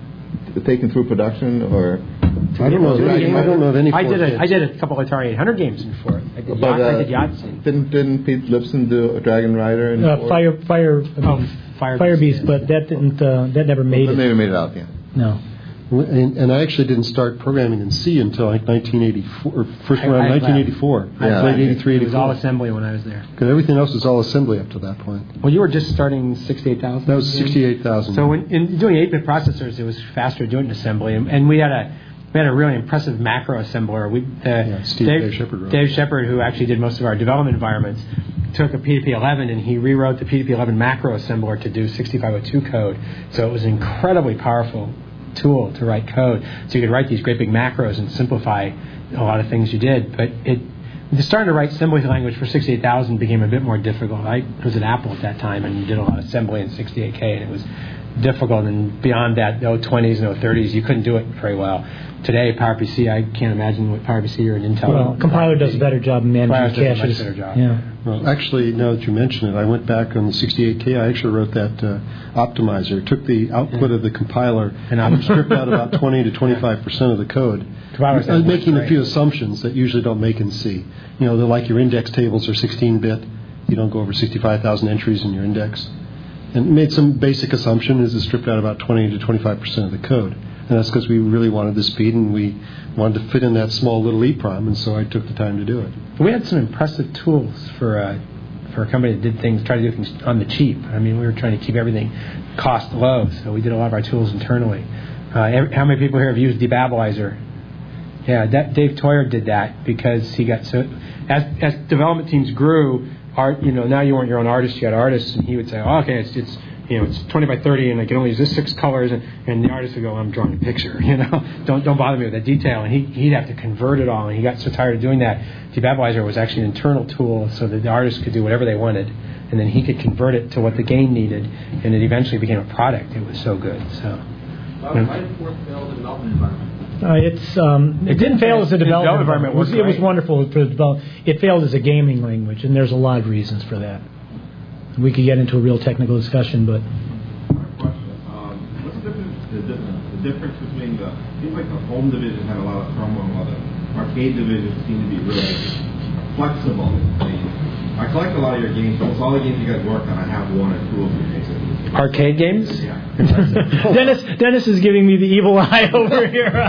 taken through production, or I don't know. Of any, I don't know of any. I did a games. I did a couple of Atari eight hundred games in Forth. I did, but, Yacht, uh, I did Yahtzee. Didn't didn't Pete Lipson do a Dragon Rider? In Uh, Forth? fire, fire, Oh, Fire, Fire Beast, yeah. but that didn't. Uh, that never made Well, it. they never made it out. Yeah. No. And, and I actually didn't start programming in C until like nineteen eighty-four, or first I- around I nineteen eighty-four. Yeah. Late eighty-three, It was all eighty-four. assembly when I was there. Because everything else was all assembly up to that point. Well, you were just starting sixty-eight thousand. That was sixty-eight thousand. So when in doing eight-bit processors, it was faster doing it in assembly, and, and we had a we had a really impressive macro assembler. We uh, Yeah, Steve- Dave, Dave Shepard wrote. Dave Shepard, who actually did most of our development environments, took a P D P eleven and he rewrote the P D P eleven macro assembler to do sixty-five oh two code. So it was an incredibly powerful tool to write code. So you could write these great big macros and simplify a lot of things you did. But it starting to write assembly language for sixty-eight thousand became a bit more difficult. I was at Apple at that time and did a lot of assembly in sixty-eight K, and it was difficult. And beyond that, the oh twenties and oh thirties, you couldn't do it very well. Today, PowerPC, I can't imagine what PowerPC or an Intel. Well, compiler does a better job of managing Compiler does a caches. much better job. Yeah. Well, actually, now that you mention it, I went back on the sixty-eight K. I actually wrote that uh, optimizer. Took the output Yeah. of the compiler And and optimized. stripped out about twenty to twenty-five percent of the code. Compiler I was sounds making great. a few assumptions that usually don't make in C. You know, they're like your index tables are sixteen bit. You don't go over sixty-five thousand entries in your index. And made some basic assumption is it stripped out about twenty to twenty-five percent of the code. And that's because we really wanted the speed and we wanted to fit in that small little EEPROM, and so I took the time to do it. We had some impressive tools for uh, for a company that did things, tried to do things on the cheap. I mean, we were trying to keep everything cost low, so we did a lot of our tools internally. Uh, every, how many people here have used Debabbilizer? Yeah, that, Dave Toyer did that because he got so as as development teams grew. Art, you know, now you weren't your own artist; you had artists, and he would say, oh, "Okay, it's it's you know it's twenty by thirty, and I can only use this six colors." And, and the artist would go, "I'm drawing a picture, you know, don't don't bother me with that detail." And he he'd have to convert it all, and he got so tired of doing that. Debabbilizer was actually an internal tool, so that the artist could do whatever they wanted, and then he could convert it to what the game needed, and it eventually became a product. It was so good. So. Why why did Forth fail the development environment? Uh, it's um, it, It didn't didn't fail fail. as a The development development environment. It was, environment it was was wonderful for the develop. It failed as a gaming language, and there's a lot of reasons for that. We could get into a real technical discussion, but Question. Um, what's the difference, the, difference, the difference between the, it seems like the home division had a lot of turmoil, while the arcade division seemed to be really flexible. I mean, I collect a lot of your games, almost all the games you guys work on, I have one or two of them basically. Arcade games? Yeah. Dennis Dennis is giving me the evil eye over here. uh,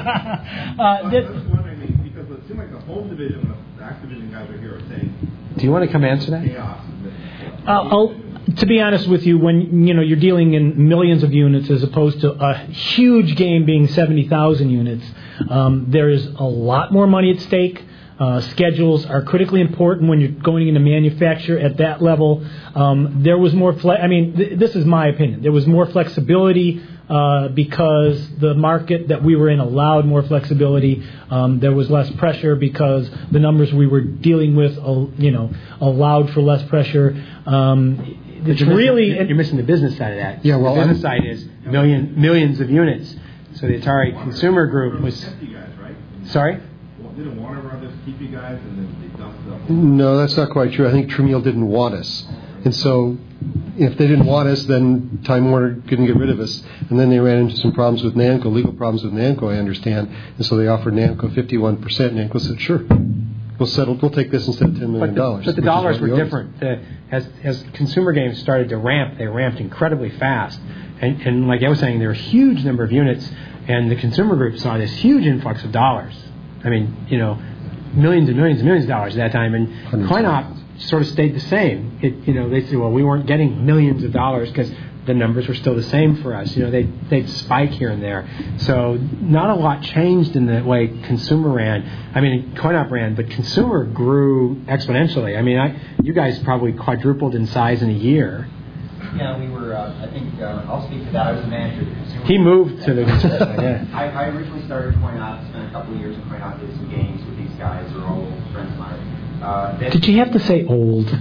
I was that, just wondering, I mean, because it seems like the home division and the Activision guys are here are saying Do you want to come answer that? chaos. Uh, I'll, to be honest with you, when you know you're dealing in millions of units as opposed to a huge game being seventy thousand units, um, there is a lot more money at stake. Uh, schedules are critically important when you're going into manufacture at that level. Um, there was more. Fle- I mean, th- this is my opinion. There was more flexibility uh, because the market that we were in allowed more flexibility. Um, there was less pressure because the numbers we were dealing with, uh, you know, allowed for less pressure. Um, it's You're missing- really you're missing the business side of that. Yeah, well, the business I'm- side is million millions of units. So the Atari Consumer Group was You guys, right? sorry. didn't Warner Brothers keep you guys and then they dumped the whole... No, that's not quite true. I think Tramiel didn't want us. And so if they didn't want us, then Time Warner couldn't get rid of us. And then they ran into some problems with Namco, legal problems with Namco, I understand. And so they offered Namco fifty-one percent. Namco said, sure, we'll settle, we'll take this instead of ten million dollars. But the, but the dollars were different. The, as, as consumer games started to ramp, they ramped incredibly fast. And, and like I was saying, there were a huge number of units, and the consumer group saw this huge influx of dollars. I mean, you know, millions and millions and millions of dollars at that time. And Coin-Op sort of stayed the same. It, you know, they said, well, we weren't getting millions of dollars because the numbers were still the same for us. You know, they they'd spike here and there. So not a lot changed in the way consumer ran. I mean, Coin-Op ran, but consumer grew exponentially. I mean, I, you guys probably quadrupled in size in a year. Yeah, we were, uh, I think, uh, I'll speak to that. I was the manager of the consumer. He moved to the consumer side, yeah. I, I originally started Coin-Op, spent a couple of years in Coin-Op, did some games with these guys. They're all old friends of mine. Uh, Did you have to say old? uh,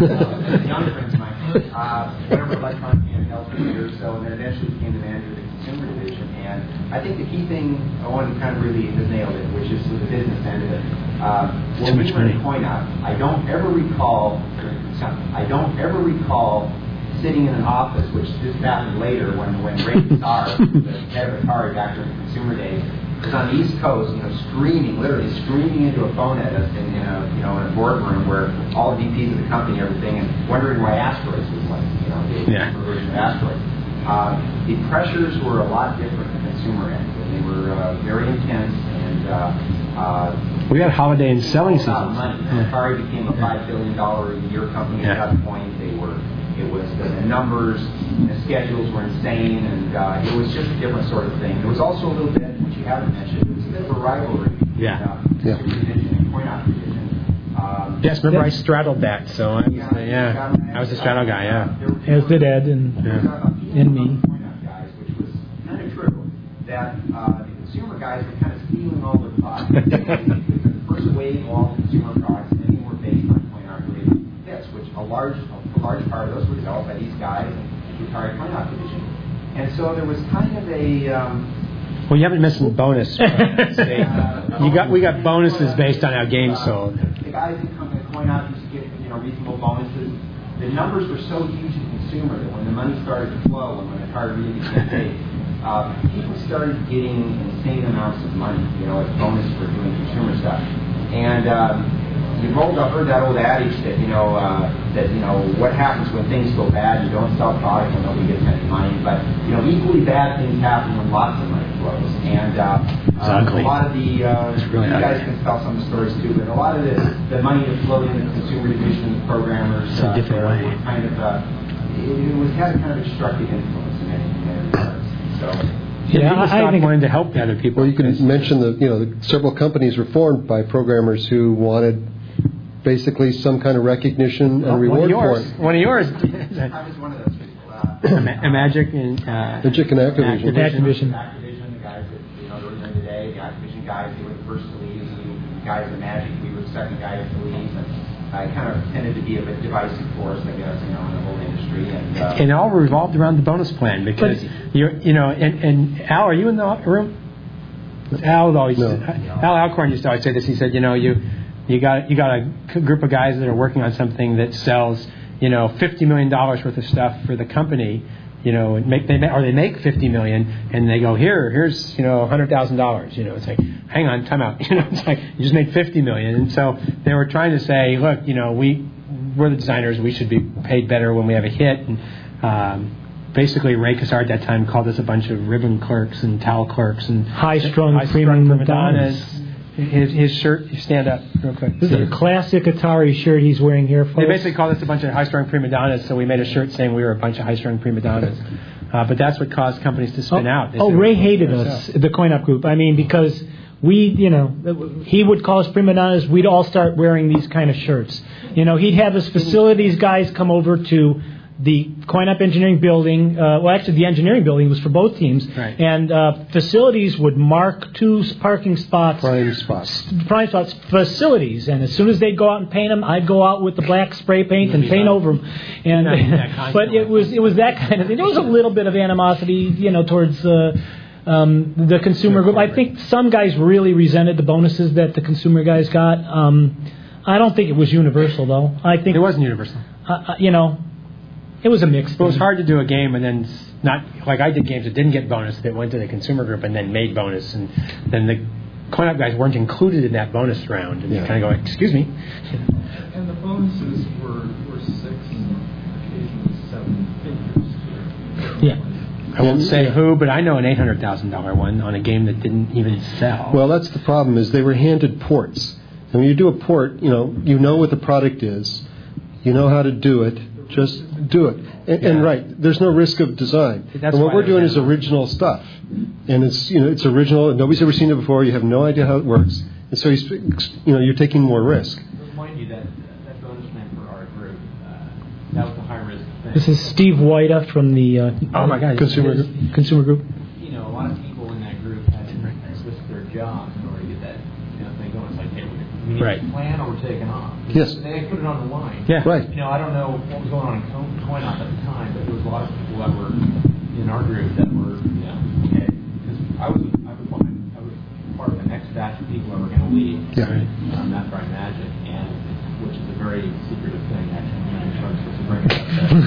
young friends of mine. Uh, whatever electronic handhelds for years or so, and then eventually became the manager of the consumer division. And I think the key thing, Owen kind of really has nailed it, which is with the business end of it. Uh, when we were in Coin-Op, I don't ever recall, I don't ever recall sitting in an office, which just happened later when, when Ray Starr, the head of Atari back during the consumer days, was on the East Coast, you know, screaming, literally screaming into a phone at us in, in a, you know, in a boardroom where all the V Ps of the company and everything, and wondering why Asteroids was like, you know, the yeah. version of Asteroids. Uh, the pressures were a lot different in the consumer end, and they were uh, very intense, and uh, uh, we had holiday and selling seasons. Money. Yeah. Atari became a five billion dollars a year company yeah. at that point. They were. It was the numbers, the schedules were insane, and uh, it was just a different sort of thing. There was also a little bit, which you haven't mentioned, it was a bit of a rivalry between yeah. uh, yeah. division and Coin-Op division. Um, yes, remember I straddled that, so I was, yeah, uh, yeah, I was the straddle guy, yeah. As did Ed and, yeah. and me. Guys, which was kind of true, that uh, the consumer guys were kind of stealing all their products. The first wave of all the consumer products, many were based on Coin-Op related hits, which a large A large part of those were developed by these guys in the Atari Coin-Op division. And so there was kind of a... Um, well, you haven't missed a bonus. uh, you got, we got bonuses based on our games sold. The guys in Coin-Op used to get, you know, reasonable bonuses. The numbers were so huge in consumer that when the money started to flow and when Atari really became big, uh, people started getting insane amounts of money, you know, as bonus for doing consumer stuff. And... Um, You've all heard that old adage that, you know, uh, that, you know, what happens when things go bad, you don't sell product when nobody gets any money. But, you know, equally bad things happen when lots of money flows. And uh, exactly. uh, a lot of the, uh, really you guys can tell some of the stories too, but a lot of the, the money that flowed in the consumer division, the programmers, it's a uh, different way. were kind of, uh, it, it was had a kind of destructive influence in many, many regards. So... Yeah, I, I think wanting to help other people. Well, you can mention the, you know, the several companies were formed by programmers who wanted basically some kind of recognition and well, reward one for it. One of yours. I was one of those people. Uh, Magic and uh, Magic and Activision. Activision. Activision, the guys that, you know, they're in today, the Activision guys, they were the first to leave. The guys at Magic, we were the second guys to leave. And I kind of tended to be a bit divisive force, I guess, you know, in the whole industry. And, uh, and it all revolved around the bonus plan because, you're, you know, and, and Al, are you in the room? Al always, no. Al Alcorn used to always say this. He said, you know, you you got you got a group of guys that are working on something that sells, you know, fifty million dollars worth of stuff for the company, you know, and make they or they make fifty million, and they go here, here's you know a hundred thousand dollars. You know, it's like, hang on, time out. You know, it's like you just made fifty million, and so they were trying to say, look, you know, we we're the designers, we should be paid better when we have a hit, and um, basically Ray Kassar at that time called us a bunch of ribbon clerks and towel clerks and high-strung high prima donnas. His, his shirt, you stand up real quick. This is a classic Atari shirt he's wearing here, folks. They basically called us a bunch of high-strung prima donnas, so we made a shirt saying we were a bunch of high-strung prima donnas. Uh, but that's what caused companies to spin oh, out. They oh, said, Ray hated us, the Coin-Op group. I mean, because we, you know, he would call us prima donnas. We'd all start wearing these kind of shirts. You know, he'd have his facilities guys come over to the Coin-Op engineering building. Uh, well, actually, the engineering building was for both teams. Right. And uh, facilities would mark two parking spots. Prime spots. Prime spots. Facilities. And as soon as they'd go out and paint them, I'd go out with the black spray paint and paint over them. And but it was it was that kind of thing. There was a little bit of animosity, you know, towards uh, Um, the consumer group, I think some guys really resented the bonuses that the consumer guys got. Um, I don't think it was universal, though. I think it wasn't universal. Uh, you know, it was a mix. But it was hard to do a game and then not like I did games that didn't get bonus that went to the consumer group and then made bonus, and then the coin-op guys weren't included in that bonus round, and yeah. you kind of go, "Excuse me." And the bonuses were were six, occasionally seven figures. Yeah. I won't say who, but I know an eight hundred thousand dollars one on a game that didn't even sell. Well, that's the problem, is they were handed ports. And when you do a port, you know, you know what the product is. You know how to do it. Just do it. And, yeah. and right, there's no risk of design. That's and what we're doing is original stuff. And it's, you know, it's original. Nobody's ever seen it before. You have no idea how it works. And so, you know, you're taking more risk. Remind you that that bonus plan for our group, uh, that was a high risk thing. This is Steve Wojda from the uh, oh my God consumer group. group. Consumer group. You know, a lot of people in that group had to risk their jobs in order to get that, you know, thing going. It's like, hey, we need right. to plan or we're taking off. Yes. They put it on the line. Yeah. Right. You know, I don't know what was going on in Coin-Op at the time, but there was a lot of people that were in our group that were, you know, okay, because I was, I was behind, I was part of the next batch of people that were going to leave. Yeah. Right. Um, that's Right Magic, and which is a very secretive thing, actually. I'm not supposed to bring it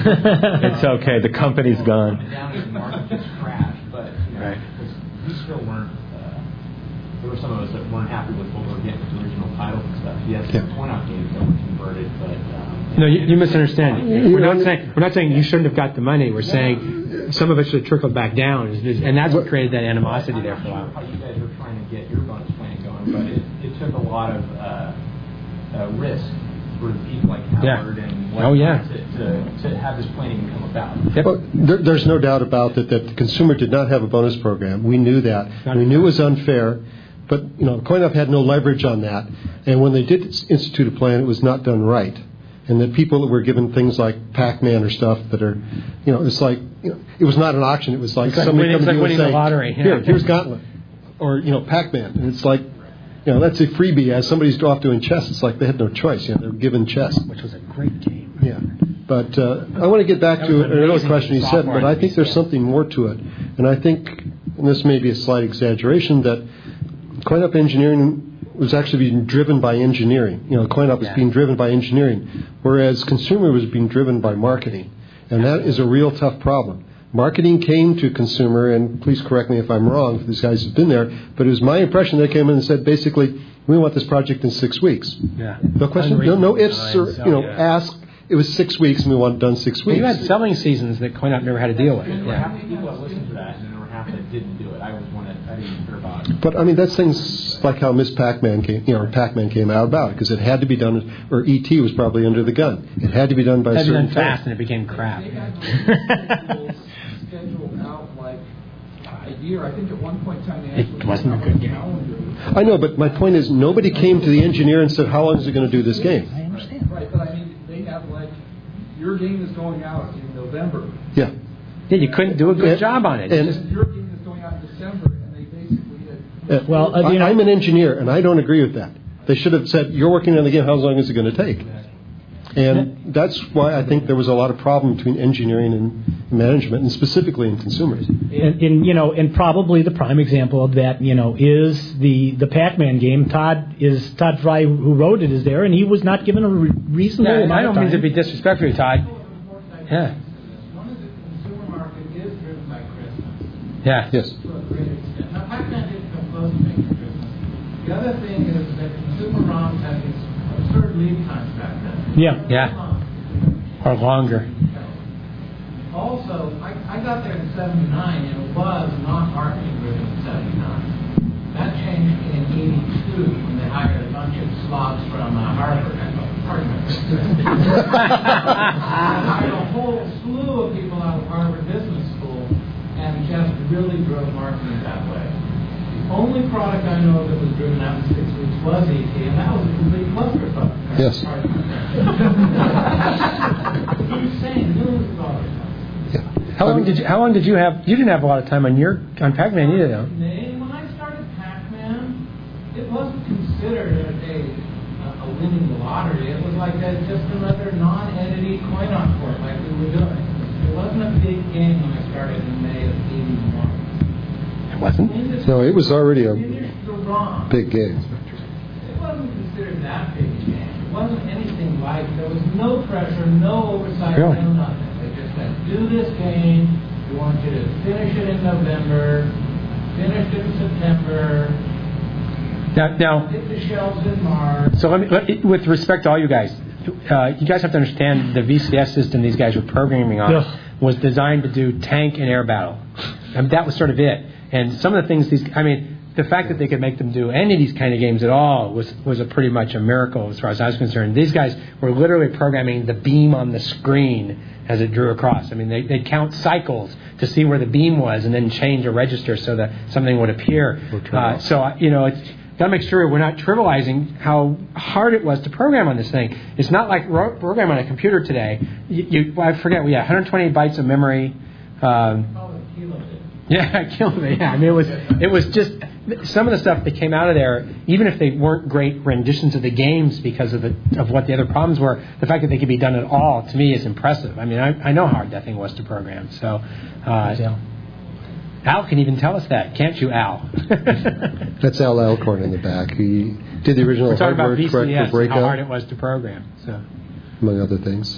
up. It's okay. The company's gone. Down as the market just crashed, but you know, right. because we still weren't. Uh, there were some of us that weren't happy with what we were getting with the original titles and stuff. Yes, yeah. some Coin-Op games that were converted, but um, no, you, you misunderstand. We're not saying we're not saying you shouldn't have got the money. We're saying some of it should have trickled back down, and that's what created that animosity there for a while. How you guys were trying to get your bonus plan going, but it, it took a lot of uh, uh, risk for people like Howard yeah. and oh, yeah. to, to, to have this plan even come about. Yep. Well, there, there's no doubt about that, that the consumer did not have a bonus program. We knew that. Not we knew it was unfair, but you know, Coin-Op had no leverage on that. And when they did institute a plan, it was not done right. And the people that were given things like Pac-Man or stuff that are, you know, it's like, you know, it was not an auction. It was like it's like somebody winning, coming it's to like you and winning saying, the lottery. here, here's Gauntlet. Or, you know, Pac-Man. And it's like, you know, that's a freebie. As somebody's off doing chess, it's like they had no choice. You know, they were given chess. Which was a great game. Yeah. But uh, I want to get back to another question you said, but I think there's something more to it. And I think, and this may be a slight exaggeration, that Coin-Op engineering was actually being driven by engineering. You know, Coin-Op was yeah. being driven by engineering, whereas consumer was being driven by marketing. And that is a real tough problem. Marketing came to consumer, and please correct me if I'm wrong, if these guys have been there, but it was my impression they came in and said, basically, we want this project in six weeks. Yeah. No question, no, no ifs or, you know, yeah. ask. It was six weeks, and we want it done six Well, weeks. you had selling seasons that Coin-Op never had to deal with. There were Yeah. half the people that listened to that, and there were half that didn't do it. I was one that I didn't care about it. But I mean, that's things like how Miss Pac-Man came, you know, Pac-Man came out about it because it had to be done, or E T was probably under the gun. It had to be done by it a had to be certain done fast, time. and it became crap. They had scheduled out like a year. I think at one point in time they actually It wasn't a good game. calendar. I know, but my point is, nobody came to the engineer and said, "How long is it going to do this game?" I understand. Right, but I mean, they have like your game is going out in November. Yeah. Yeah, you couldn't do a good And- job on it. and- It's just, Your game is going out in December, and they basically had. Uh, Well, uh, I, you know- I'm an engineer, and I don't agree with that. They should have said, "You're working on the game. How long is it going to take?" And that's why I think there was a lot of problem between engineering and management, and specifically in consumers. And, and you know, and probably the prime example of that, you know, is the, the Pac-Man game. Todd is Todd Fry, who wrote it, is there, and he was not given a re- reasonable yeah, amount I of don't time. mean to be disrespectful, to you, Todd. Yeah. One of the consumer market is driven by Christmas. Yeah. Yes. To a great extent. Now, Pac-Man didn't come close to making Christmas. The other thing is that consumer ROMs have these absurd lead times back then. Yeah. Yeah. Or longer. Also, I, I got there in seventy-nine, and it was not marketing driven in seventy-nine. That changed in eighty-two when they hired a bunch of slobs from uh, Harvard. Pardon me. They hired a whole slew of people out of Harvard Business School and just really drove marketing that way. The only product I know that was driven out in six weeks was E T, and that was a complete clusterfuck. Yes. Insane. Millions of dollars. How long did you? How long did you have? You didn't have a lot of time on your on Pac-Man either, though. When I started Pac-Man, it wasn't considered a, a, a winning the lottery. It was like a, just another non-entity coin-op port like we were doing. It wasn't a big game when I started in May of eighty-one. wasn't. No, it was already a Finished the ROM. big game. It wasn't considered that big a game. It wasn't anything like, there was no pressure, no oversight, Really? no nothing. They just said, do this game. We want you to finish it in November, finish it in September, Now, now hit the shelves in March. so let me, let, with respect to all you guys, uh, you guys have to understand the V C S system these guys were programming on Ugh. was designed to do tank and air battle. I mean, that was sort of it. And some of the things these, I mean, the fact that they could make them do any of these kind of games at all was was a pretty much a miracle as far as I was concerned. These guys were literally programming the beam on the screen as it drew across. I mean, they, they'd count cycles to see where the beam was and then change a register so that something would appear. Uh, so, you know, it's got to make sure we're not trivializing how hard it was to program on this thing. It's not like ro- program on a computer today. You, you, well, I forget, we had one hundred twenty bytes of memory. Um, Yeah, kilobit. Yeah, I mean it was it was just some of the stuff that came out of there. Even if they weren't great renditions of the games because of the of what the other problems were, the fact that they could be done at all to me is impressive. I mean, I, I know how hard that thing was to program. So, uh, Al can even tell us that, can't you, Al? That's Al Alcorn in the back. He did the original We're talking hardware about V C S correct for and Breakout, how hard it was to program. So, among other things.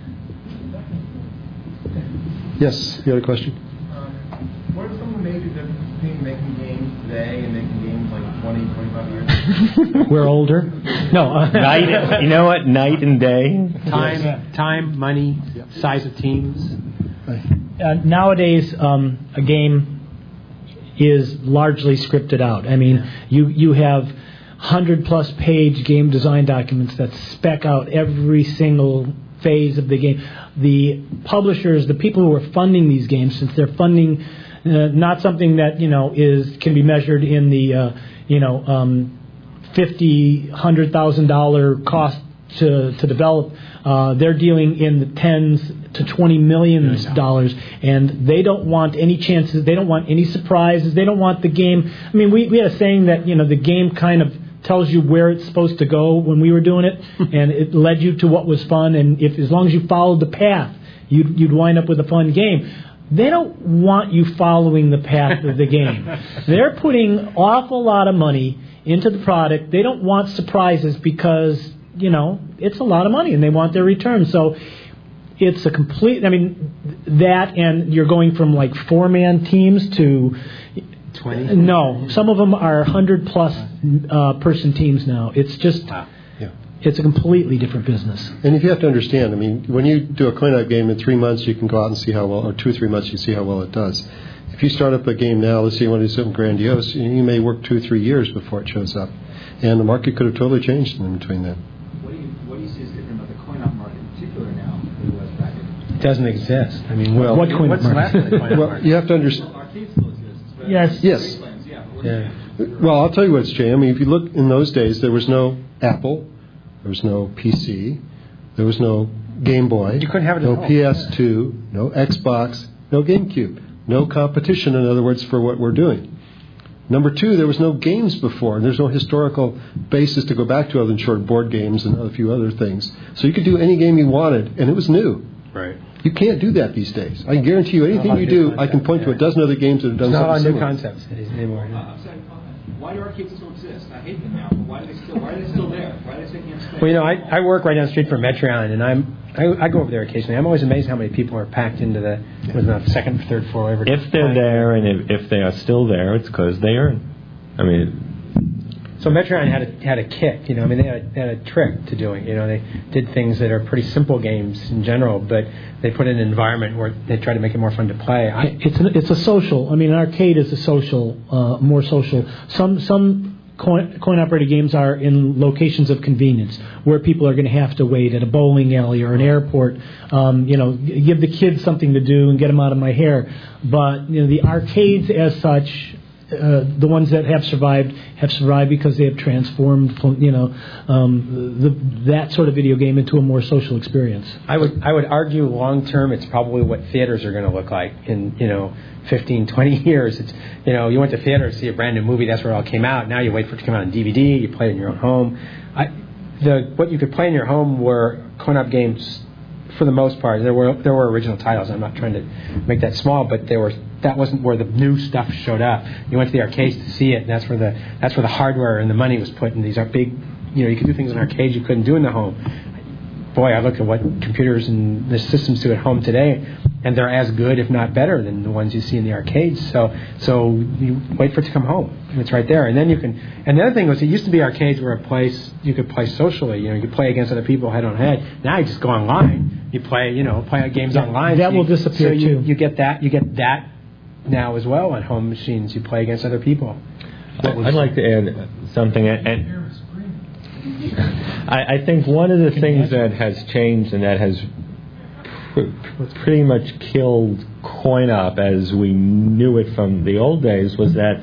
Yes, you had a question? What are some of the major differences between making games today and making games like twenty, twenty-five years? We're older. No. Uh, Night, you know what? Night and day. time, Yes. time, money, size of teams. Uh, nowadays, um, a game is largely scripted out. I mean, you you have hundred plus page game design documents that spec out every single phase of the game. The publishers, the people who are funding these games, since they're funding uh, not something that you know is can be measured in the uh, you know um, fifty, hundred thousand dollar cost to to develop. Uh, they're dealing in the tens to twenty millions dollars, and they don't want any chances. They don't want any surprises. They don't want the game. I mean, we we had a saying that you know the game kind of tells you where it's supposed to go when we were doing it, and it led you to what was fun. And if as long as you followed the path, you'd you'd wind up with a fun game. They don't want you following the path of the game. They're putting an awful lot of money into the product. They don't want surprises because, you know, it's a lot of money and they want their return. So it's a complete, I mean, that and you're going from like four-man teams to twenty? No, some of them are one hundred plus uh, person teams now. It's just, wow. Yeah. It's a completely different business. And if you have to understand, I mean, when you do a coin-op game in three months, you can go out and see how well, or two or three months, you see how well it does. If you start up a game now, let's say you want to do something grandiose, you may work two or three years before it shows up. And the market could have totally changed in between then. What do you what do you see is different about the coin-op market in particular now than it was back in? It doesn't exist. I mean, Well, what coin what's left of the coin Well, market? you have to understand. Arcade still exists. But Yes. Yes. Yeah. but Yeah. Well, I'll tell you what's, Jay. I mean, if you look in those days, there was no Apple, there was no P C, there was no Game Boy, You couldn't have it at no all. P S two, no Xbox, no GameCube, no competition, in other words, for what we're doing. Number two, there was no games before, and there's no historical basis to go back to other than short board games and a few other things. So you could do any game you wanted, and it was new. Right. You can't do that these days. I can guarantee you, anything you do, I can point to a dozen other games that have done It's not on something new similar. concepts anymore. Uh, I'm sorry, why do arcades still exist? I hate them now, but why do they still? Why are they still there? Why are they taking up space? Well, you know, I, I work right down the street from Metreon, and I'm I, I go over there occasionally. I'm always amazed how many people are packed into the with the second, third floor. Every If they're there and if, if they are still there, it's because they earn. I mean, So Metreon had a had a kick, you know. I mean, they had a, they had a trick to doing. You know, they did things that are pretty simple games in general, but they put in an environment where they try to make it more fun to play. I, It's an, it's a social. I mean, an arcade is a social, uh, more social. Some some coin, coin operated games are in locations of convenience where people are going to have to wait at a bowling alley or an airport. Um, you know, g- give the kids something to do and get them out of my hair. But you know, the arcades as such. Uh, the ones that have survived have survived because they have transformed, you know, um, the, that sort of video game into a more social experience. I would I would argue long term it's probably what theaters are going to look like in you know fifteen, twenty years. It's you know you went to theater to see a brand new movie, that's where it all came out. Now you wait for it to come out on D V D, you play it in your own home. I, the what you could play in your home were coin-op games for the most part, there were there were original titles. I'm not trying to make that small, but there were that wasn't where the new stuff showed up. You went to the arcades to see it, and that's where the that's where the hardware and the money was put in. These are big, you know, you could do things in arcades you couldn't do in the home. Boy, I look at what computers and the systems do at home today, and they're as good, if not better, than the ones you see in the arcades. So, so you wait for it to come home. It's right there, and then you can. And the other thing was, it used to be arcades were a place you could play socially. You know, you could play against other people head on head. Now you just go online. You play, you know, play games yeah, online. That so will you, disappear so you, too. You get that. You get that now as well on home machines. You play against other people. I'd like to add something. And I, I think one of the things that has changed and that has pr- pretty much killed coin-op as we knew it from the old days was that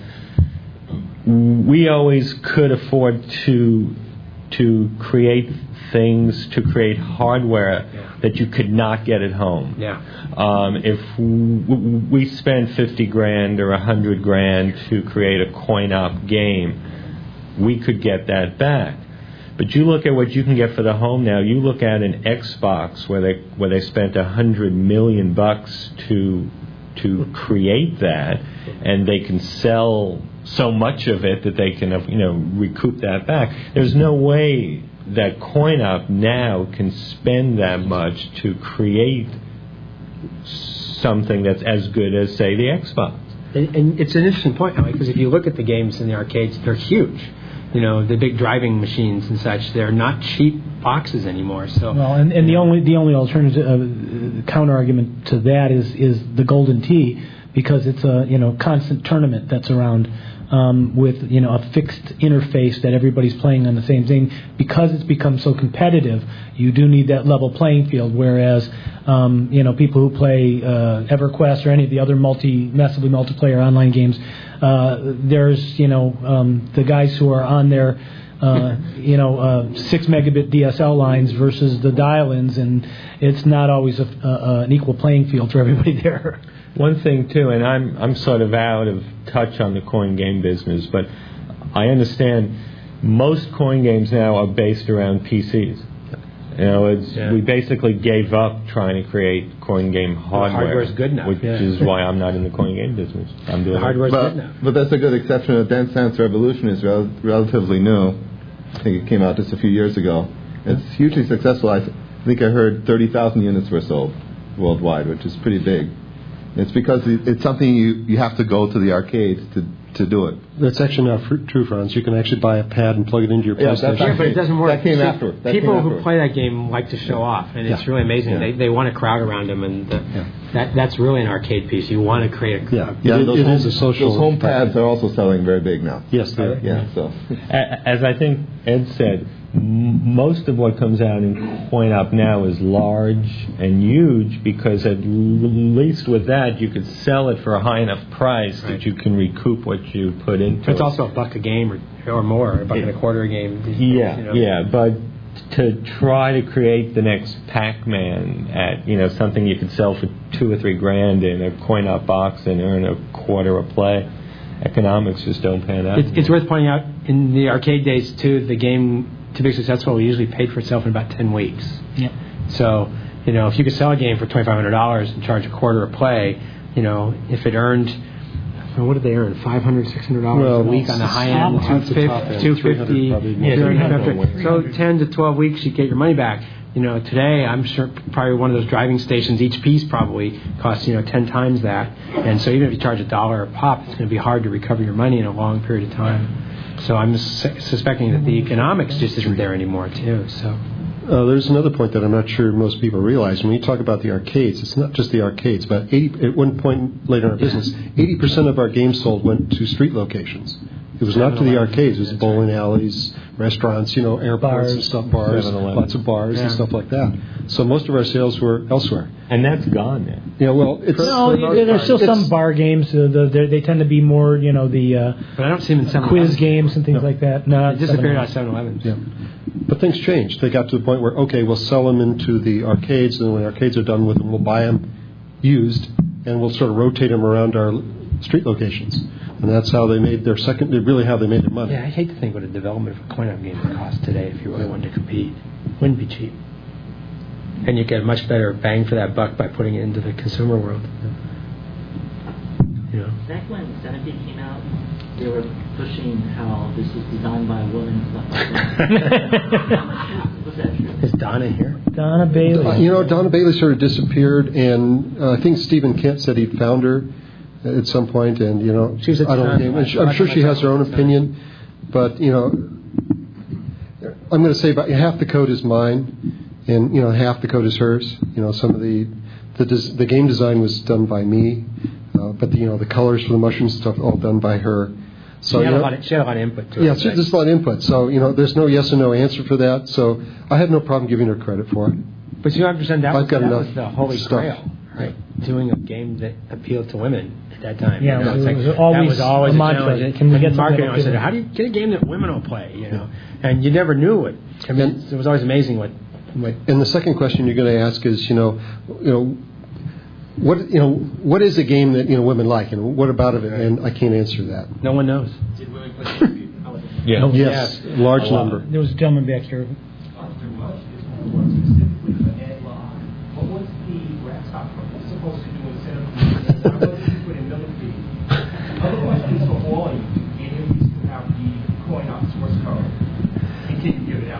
we always could afford to to create things, to create hardware yeah. that you could not get at home. Yeah. Um, if w- we spent fifty grand or a hundred grand to create a coin-op game, we could get that back. But you look at what you can get for the home now. You look at an Xbox where they where they spent a hundred million bucks to to create that, and they can sell so much of it that they can you know recoup that back. There's no way that coin-op now can spend that much to create something that's as good as, say, the Xbox. And, and it's an interesting point, because if you look at the games in the arcades, they're huge. You know, the big driving machines and such, they're not cheap boxes anymore. So well, and, and the only the only alternative uh, counter argument to that is is the Golden Tee, because it's a you know constant tournament that's around um, with you know a fixed interface that everybody's playing on the same thing. Because it's become so competitive, you do need that level playing field. Whereas um, you know people who play uh, EverQuest or any of the other multi massively multiplayer online games. Uh, there's, you know, um, the guys who are on their, uh, you know, uh, six megabit D S L lines versus the dial-ins, and it's not always a, uh, an equal playing field for everybody there. One thing too, and I'm I'm sort of out of touch on the coin game business, but I understand most coin games now are based around P Cs. You know, it's, yeah. we basically gave up trying to create coin game hardware, the hardware's good enough, which yeah. is why I'm not in the coin game business. I'm doing the hardware's but, good enough. But that's a good exception. The Dance Dance Revolution is rel- relatively new. I think it came out just a few years ago. It's hugely successful. I, th- I think I heard thirty thousand units were sold worldwide, which is pretty big. It's because it's something you, you have to go to the arcades to to do it. That's actually not fr- true, Franz. You can actually buy a pad and plug it into your yeah, PlayStation. Yeah, but it doesn't work. That came See, after. That people came who after. play that game like to show off, and it's yeah. really amazing. Yeah. They they want a crowd around them, and the, yeah. that that's really an arcade piece. You want to create a yeah. yeah It, those it home, is a social. Those home pads are also selling very big now. Yes, they are. Yeah. So as I think Ed said, m- most of what comes out in coin-op now is large and huge, because at l- least with that you could sell it for a high enough price right. that you can recoup what you put into it's it. It's also a buck a game or, or more, a buck it, and a quarter a game. Yeah, you know. yeah, but to try to create the next Pac-Man at, you know, something you could sell for two or three grand in a coin-op box and earn a quarter a play, economics just don't pan out. It's, it's worth pointing out, in the arcade days, too, the game, to be successful, usually paid for itself in about ten weeks. Yep. So, you know, if you could sell a game for twenty-five hundred dollars and charge a quarter a play, you know, if it earned, well, what did they earn, five hundred dollars, six hundred dollars well, a week on the high end, two fifty, yeah, three hundred. So ten to twelve weeks, you get your money back. You know, today, I'm sure probably one of those driving stations, each piece probably costs, you know, ten times that. And so even if you charge a dollar a pop, it's going to be hard to recover your money in a long period of time. So I'm su- suspecting that the economics just isn't there anymore, too. So uh, there's another point that I'm not sure most people realize. When you talk about the arcades, it's not just the arcades, but eighty, at one point later in our business, eighty percent of our games sold went to street locations. It was not to the arcades. It was bowling alleys, restaurants, you know, airports bars. and stuff, bars, lots of bars yeah. and stuff like that. So most of our sales were elsewhere. And that's gone now. Yeah, well, it's... No, the there's still some bar games. Uh, the, they tend to be more, you know, the uh, but I don't see them in quiz games and things no. like that. No, it disappeared out of seven elevens. Yeah. But things changed. They got to the point where, okay, we'll sell them into the arcades, and when the arcades are done with them, we'll buy them used, and we'll sort of rotate them around our street locations. And that's how they made their second, really how they made their money. Yeah, I hate to think what a development of a coin-op game would cost today if you really wanted to compete. It wouldn't be cheap. and you get a much better bang for that buck by putting it into the consumer world. You know. Back when Centipede came out, they were pushing how this was designed by a woman and stuff like that. How much was that true? Is Donna here? Donna Bailey. Uh, you know, Donna Bailey sort of disappeared, and uh, I think Stephen Kent said he'd found her at some point, and you know, She was at I don't know. I'm, I'm sure she has her own opinion, but you know, I'm going to say about half the code is mine, and you know, half the code is hers. You know, some of the the, des- the game design was done by me, uh, but the, you know, the colors for the mushroom stuff all done by her. So she, had you know, a lot of, she had a lot of input to yeah, it. so there's a lot of input. So you know, there's no yes or no answer for that. So I have no problem giving her credit for it. But you understand that, I've was, got that enough was the holy stuff. grail, right? Doing a game that appealed to women at that time. Yeah, you know, it it's like, was always that was always a a mantra. challenge. Can we And get something marketing? that I said, appeals? how do you get a game that women will play? You know, and you never knew it. I mean, it was always amazing what. what And the second question you're going to ask is, you know, you know, what you know, what is a game that you know women like, and what about it? And I can't answer that. No one knows. Did women play Centipede? Yeah. Oh, Yes. yes. Large Oh, wow. number. There was a gentleman back here. Specifically for Ed Law, what was the grasshopper supposed to do in Centipede? Why wasn't he put in Millipede? Other questions for all of you. Any of these who have the coin-op source code? And can you give it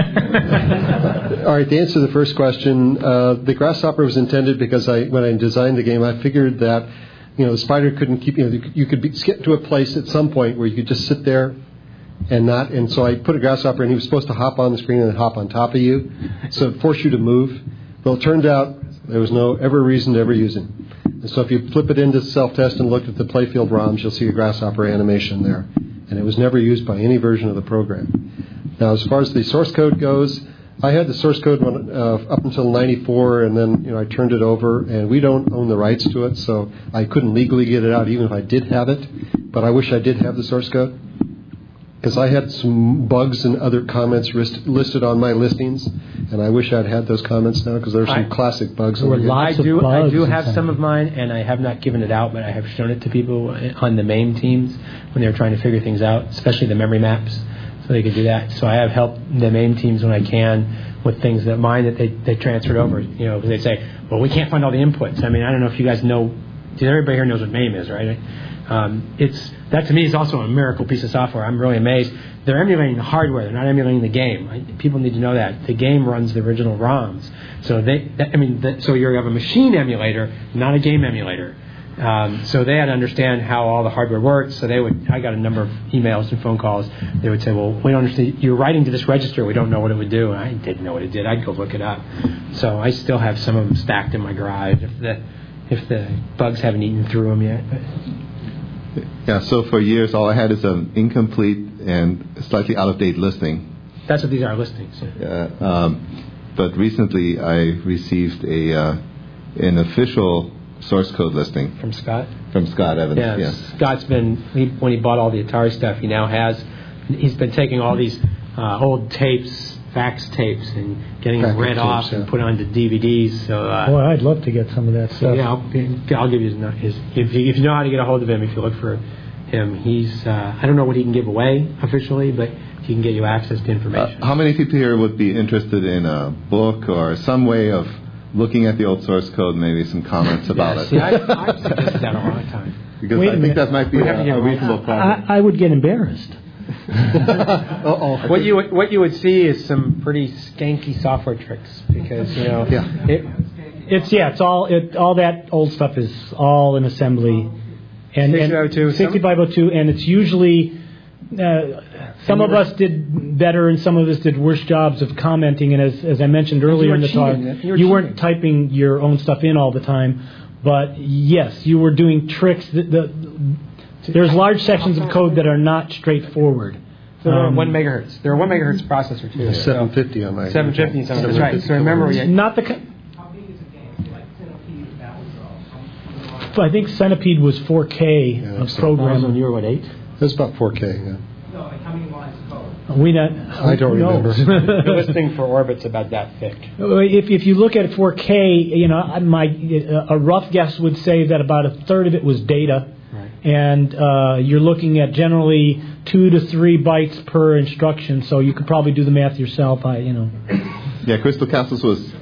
out? All right. To answer the first question, uh, the grasshopper was intended because I, when I designed the game, I figured that you know the spider couldn't keep you know you could be, get to a place at some point where you could just sit there and not. And so I put a grasshopper, and he was supposed to hop on the screen and then hop on top of you, so it forced you to move. Well, it turned out there was no ever reason to ever use him. And so if you flip it into self-test and look at the playfield ROMs, you'll see a grasshopper animation there, and it was never used by any version of the program. Now, as far as the source code goes, I had the source code when, uh, up until ninety-four, and then you know I turned it over, and we don't own the rights to it, so I couldn't legally get it out even if I did have it. But I wish I did have the source code, because I had some bugs and other comments list, listed on my listings, and I wish I'd had those comments now, because there are some I, classic bugs. There were in the game. lots I do, I do have some of mine, and I have not given it out, but I have shown it to people on the MAME teams when they were trying to figure things out, especially the memory maps, so they could do that. So I have helped the MAME teams when I can with things that mine that they, they transferred over, you know, because they'd say, well, we can't find all the inputs. I mean, I don't know if you guys know, everybody here knows what MAME is, right? Um, it's that to me is also a miracle piece of software. I'm really amazed. They're emulating the hardware. They're not emulating the game. I, people need to know that the game runs the original ROMs. So they, that, I mean, that, so you have a machine emulator, not a game emulator. Um, so they had to understand how all the hardware works. So they would. I got a number of emails and phone calls. They would say, "Well, we don't understand. You're writing to this register. We don't know what it would do." And I didn't know what it did. I'd go look it up. So I still have some of them stacked in my garage. If the if the bugs haven't eaten through them yet. But. Yeah, so for years, all I had is an incomplete and slightly out-of-date listing. That's what these are, listings. Yeah. Uh, um, but recently, I received a uh, an official source code listing. From Scott? From Scott Evans, yeah. yes. Scott's been, he, when he bought all the Atari stuff, he now has, he's been taking all these uh, old tapes, fax tapes, and getting them read tapes, off yeah. and put onto D V Ds. So, uh, Boy, I'd love to get some of that stuff. Yeah, I'll, I'll give you his, his if, you, if you know how to get a hold of him, if you look for him, he's, uh, I don't know what he can give away officially, but he can get you access to information. Uh, how many people here would be interested in a book or some way of looking at the old source code, maybe some comments about yeah, it? See, I, I've suggested that a long time. Because Wait I a think minute. that might be a, a reasonable problem. I, I would get embarrassed. Uh-oh. What you would, what you would see is some pretty skanky software tricks because you know yeah. it, it's yeah it's all it all that old stuff is all in assembly and sixty-five oh two and it's usually uh, some of us did better and some of us did worse jobs of commenting, and as as I mentioned earlier in the talk, you, were you weren't typing your own stuff in all the time, but yes, you were doing tricks that the there's large sections of code that are not straightforward. So they're um, one megahertz. They're a one megahertz processor too. seven fifty on my. seven fifty and something. That's right. So remember, we not the. How big is a game? Like Centipede, that was all. I think Centipede was four K Yeah, of so program. on your what eight? It was about four K. Yeah. No, like how many lines of code? We not. I don't no. remember. The listing for orbit's about that thick. If if you look at four K, you know, my a rough guess would say that about a third of it was data. And uh, you're looking at generally two to three bytes per instruction, so you could probably do the math yourself. I, you know. Yeah, Crystal Castles was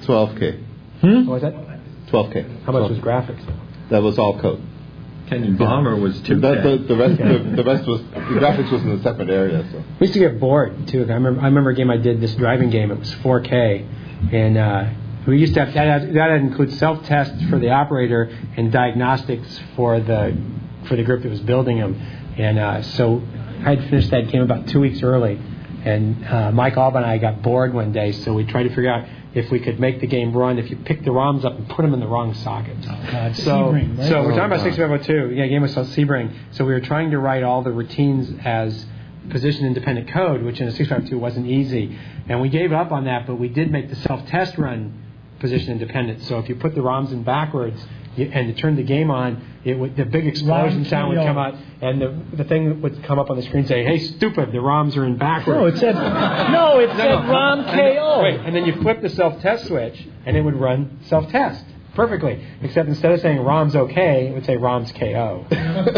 twelve K. Hmm? What was that? twelve K. How much was graphics? That was all code. Canyon Bomber was two K. The, the, the rest, the, the rest was the graphics was in a separate area. So we used to get bored too. I remember, I remember a game I did, this driving game. It was four K, and uh, we used to have that. Had, that had include self-tests for the operator and diagnostics for the for the group that was building them. And uh, so I had finished that game about two weeks early, and uh, Mike Alba and I got bored one day, so we tried to figure out if we could make the game run if you pick the ROMs up and put them in the wrong sockets. Oh, God. So, Sebring, right? so we're talking Oh, about God. sixty-five oh two. Yeah, game was called Sebring. So we were trying to write all the routines as position-independent code, which in a sixty-five oh two wasn't easy. And we gave up on that, but we did make the self-test run position-independent. So if you put the ROMs in backwards you, and you turned the game on, it would, the big explosion sound would come out, and the, the thing would come up on the screen say, "Hey, stupid, the ROMs are in backwards." No, it said no, it said ROM K O. Wait, and then you flip the self-test switch, and it would run self-test perfectly. Except instead of saying ROM's okay, it would say ROM's K O. But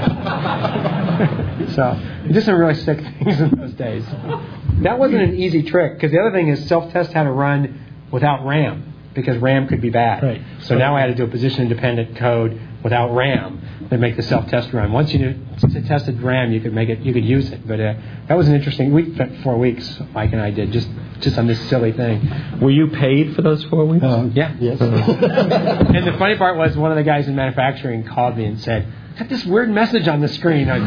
uh, so we did some really sick things in those days. That wasn't an easy trick because the other thing is self-test had to run without RAM because RAM could be bad. Right. So now I had to do a position-independent code without RAM that make the self-test run. Once you knew, tested RAM, you could make it, you could use it. But uh, that was an interesting. We spent four weeks, Mike and I did, just just on this silly thing. Were you paid for those four weeks? Uh, yeah. Yes. And the funny part was one of the guys in manufacturing called me and said, "I got this weird message on the screen." I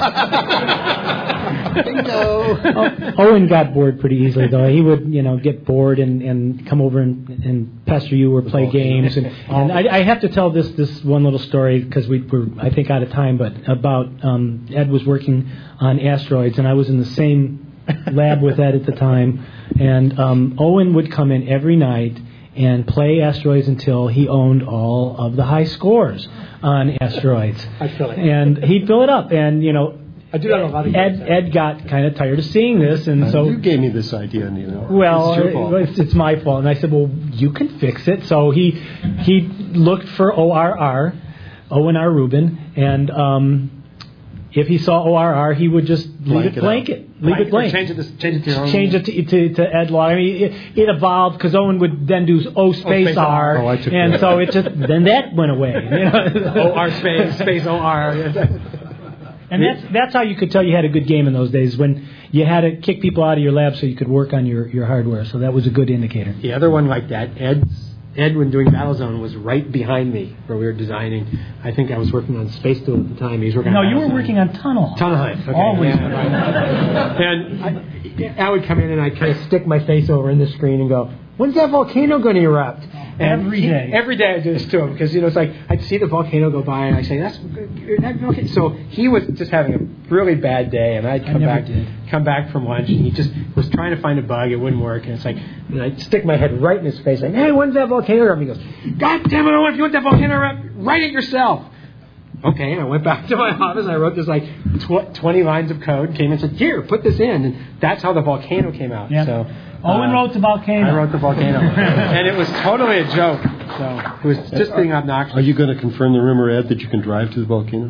Bingo. Owen got bored pretty easily, though. He would, you know, get bored and, and come over and, and pester you or play games. And, and I, I have to tell this this one little story because we were, I think, out of time. But about um, Ed was working on asteroids, and I was in the same lab with Ed at the time. And um, Owen would come in every night and play asteroids until he owned all of the high scores on asteroids. I'd fill it. And he'd fill it up, and you know. I do that a lot of Ed, Ed got kind of tired of seeing this, and Uh, so you gave me this idea, you know. well, it's, your fault. it's, it's my fault. And I said, well, you can fix it. So he he looked for O R R, Owen R. Rubin, and um, if he saw O R R, he would just leave Blank it it blank out. it, leave it blank. Change it to change it to your own. Change it to, to, to Ed Law. I mean, it, it evolved because Owen would then do O space, space R, R. Oh, I took and that. so it just then that went away. You know? O R space space O R. And that's that's how you could tell you had a good game in those days, when you had to kick people out of your lab so you could work on your, your hardware. So that was a good indicator. The other one like that, Ed's, Ed, when doing Battlezone, was right behind me where we were designing. I think I was working on Space Duel at the time. He was working No, on you were Battlezone. working on Tunnel Hunt. Tunnel Hunt. Okay. Always. Yeah, right. And I, I would come in and I'd kind of stick my face over in the screen and go, "When's that volcano going to erupt?" And Every he- day. Every day I do this to him because, you know, it's like I'd see the volcano go by and I say, "That's that, okay." So he was just having a really bad day, and I'd come never back, did. come back from lunch, and he just was trying to find a bug. It wouldn't work, and it's like, and I'd stick my head right in his face, like, "Hey, when's that volcano erupt?" He goes, "God damn it, Owen, if you want that volcano erupt, write it yourself." Okay, and I went back to my office and I wrote this like tw- twenty lines of code, came and said, "Here, put this in," and that's how the volcano came out. Yeah. So Owen uh, wrote the volcano. I wrote the volcano, and it was totally a joke. So it was just being obnoxious. Are you going to confirm the rumor, Ed, that you can drive to the volcano?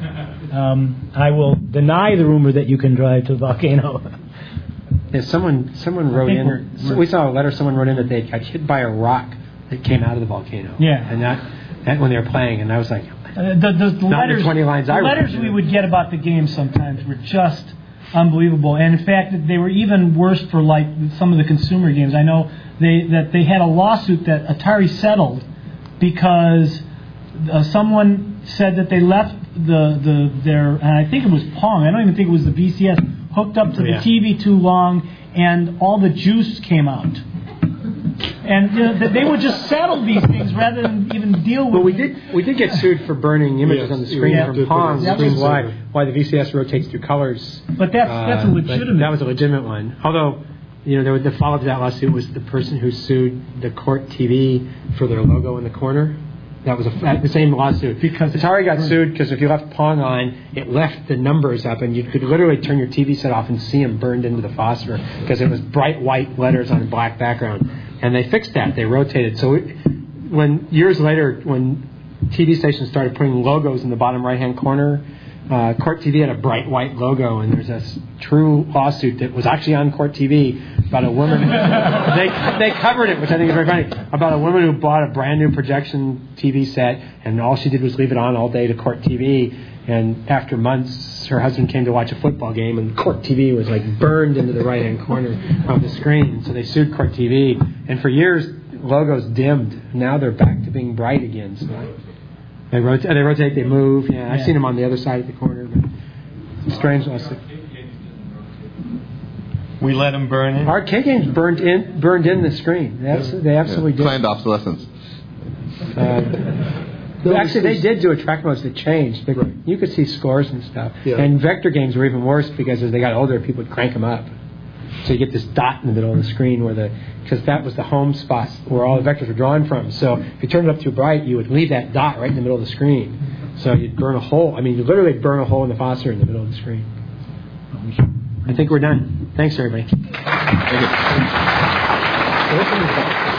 Um, I will deny the rumor that you can drive to the volcano. Yeah, someone someone wrote think in. we're- So we saw a letter. Someone wrote in that they got hit by a rock that came out of the volcano. Yeah. and that that when they were playing, and I was like, Uh, the, the, the Not the letters, twenty lines the I wrote. letters we would get about the game sometimes were just unbelievable, and in fact, they were even worse for like some of the consumer games. I know they that they had a lawsuit that Atari settled because uh, someone said that they left the the their and I think it was Pong. I don't even think it was the V C S hooked up to Yeah. the T V too long, and all the juice came out. And you know, th- they would just settle these things rather than even deal with. well, we did we did get sued for burning images Yes, on the screen yeah. from Pong. That Which is was- why why the V C S rotates through colors. But that's that's a Uh, but legitimate. That was a legitimate one. Although, you know, there was, the follow-up to that lawsuit was the person who sued the Court T V for their logo in the corner. That was a, the same lawsuit. Because Atari got sued because if you left Pong on, it left the numbers up, and you could literally turn your T V set off and see them burned into the phosphor because it was bright white letters on a black background. And they fixed that. They rotated. So it, when years later, when T V stations started putting logos in the bottom right-hand corner, uh, Court T V had a bright white logo, and there's a s- true lawsuit that was actually on Court T V about a woman. they they covered it, which I think is very funny. About a woman who bought a brand new projection T V set, and all she did was leave it on all day to Court T V. And after months, her husband came to watch a football game, and Court T V was like burned into the right hand corner of the screen. So they sued Court T V, and for years, logos dimmed. Now they're back to being bright again. So they rotate, they rotate, they move. Yeah, I've seen them on the other side of the corner. But it's strange. We let them burn in. Arcade games burned in, burned in the screen. They absolutely, they absolutely yeah. did. Planned obsolescence. Uh, actually, they did do attract modes that changed. They, right. You could see scores and stuff. Yeah. And vector games were even worse because as they got older, people would crank them up. So you get this dot in the middle of the screen where the because that was the home spot where all the vectors were drawn from. So if you turned it up too bright, you would leave that dot right in the middle of the screen. So you'd burn a hole. I mean, you literally burn a hole in the phosphor in the middle of the screen. I think we're done. Thanks, everybody. Thank you.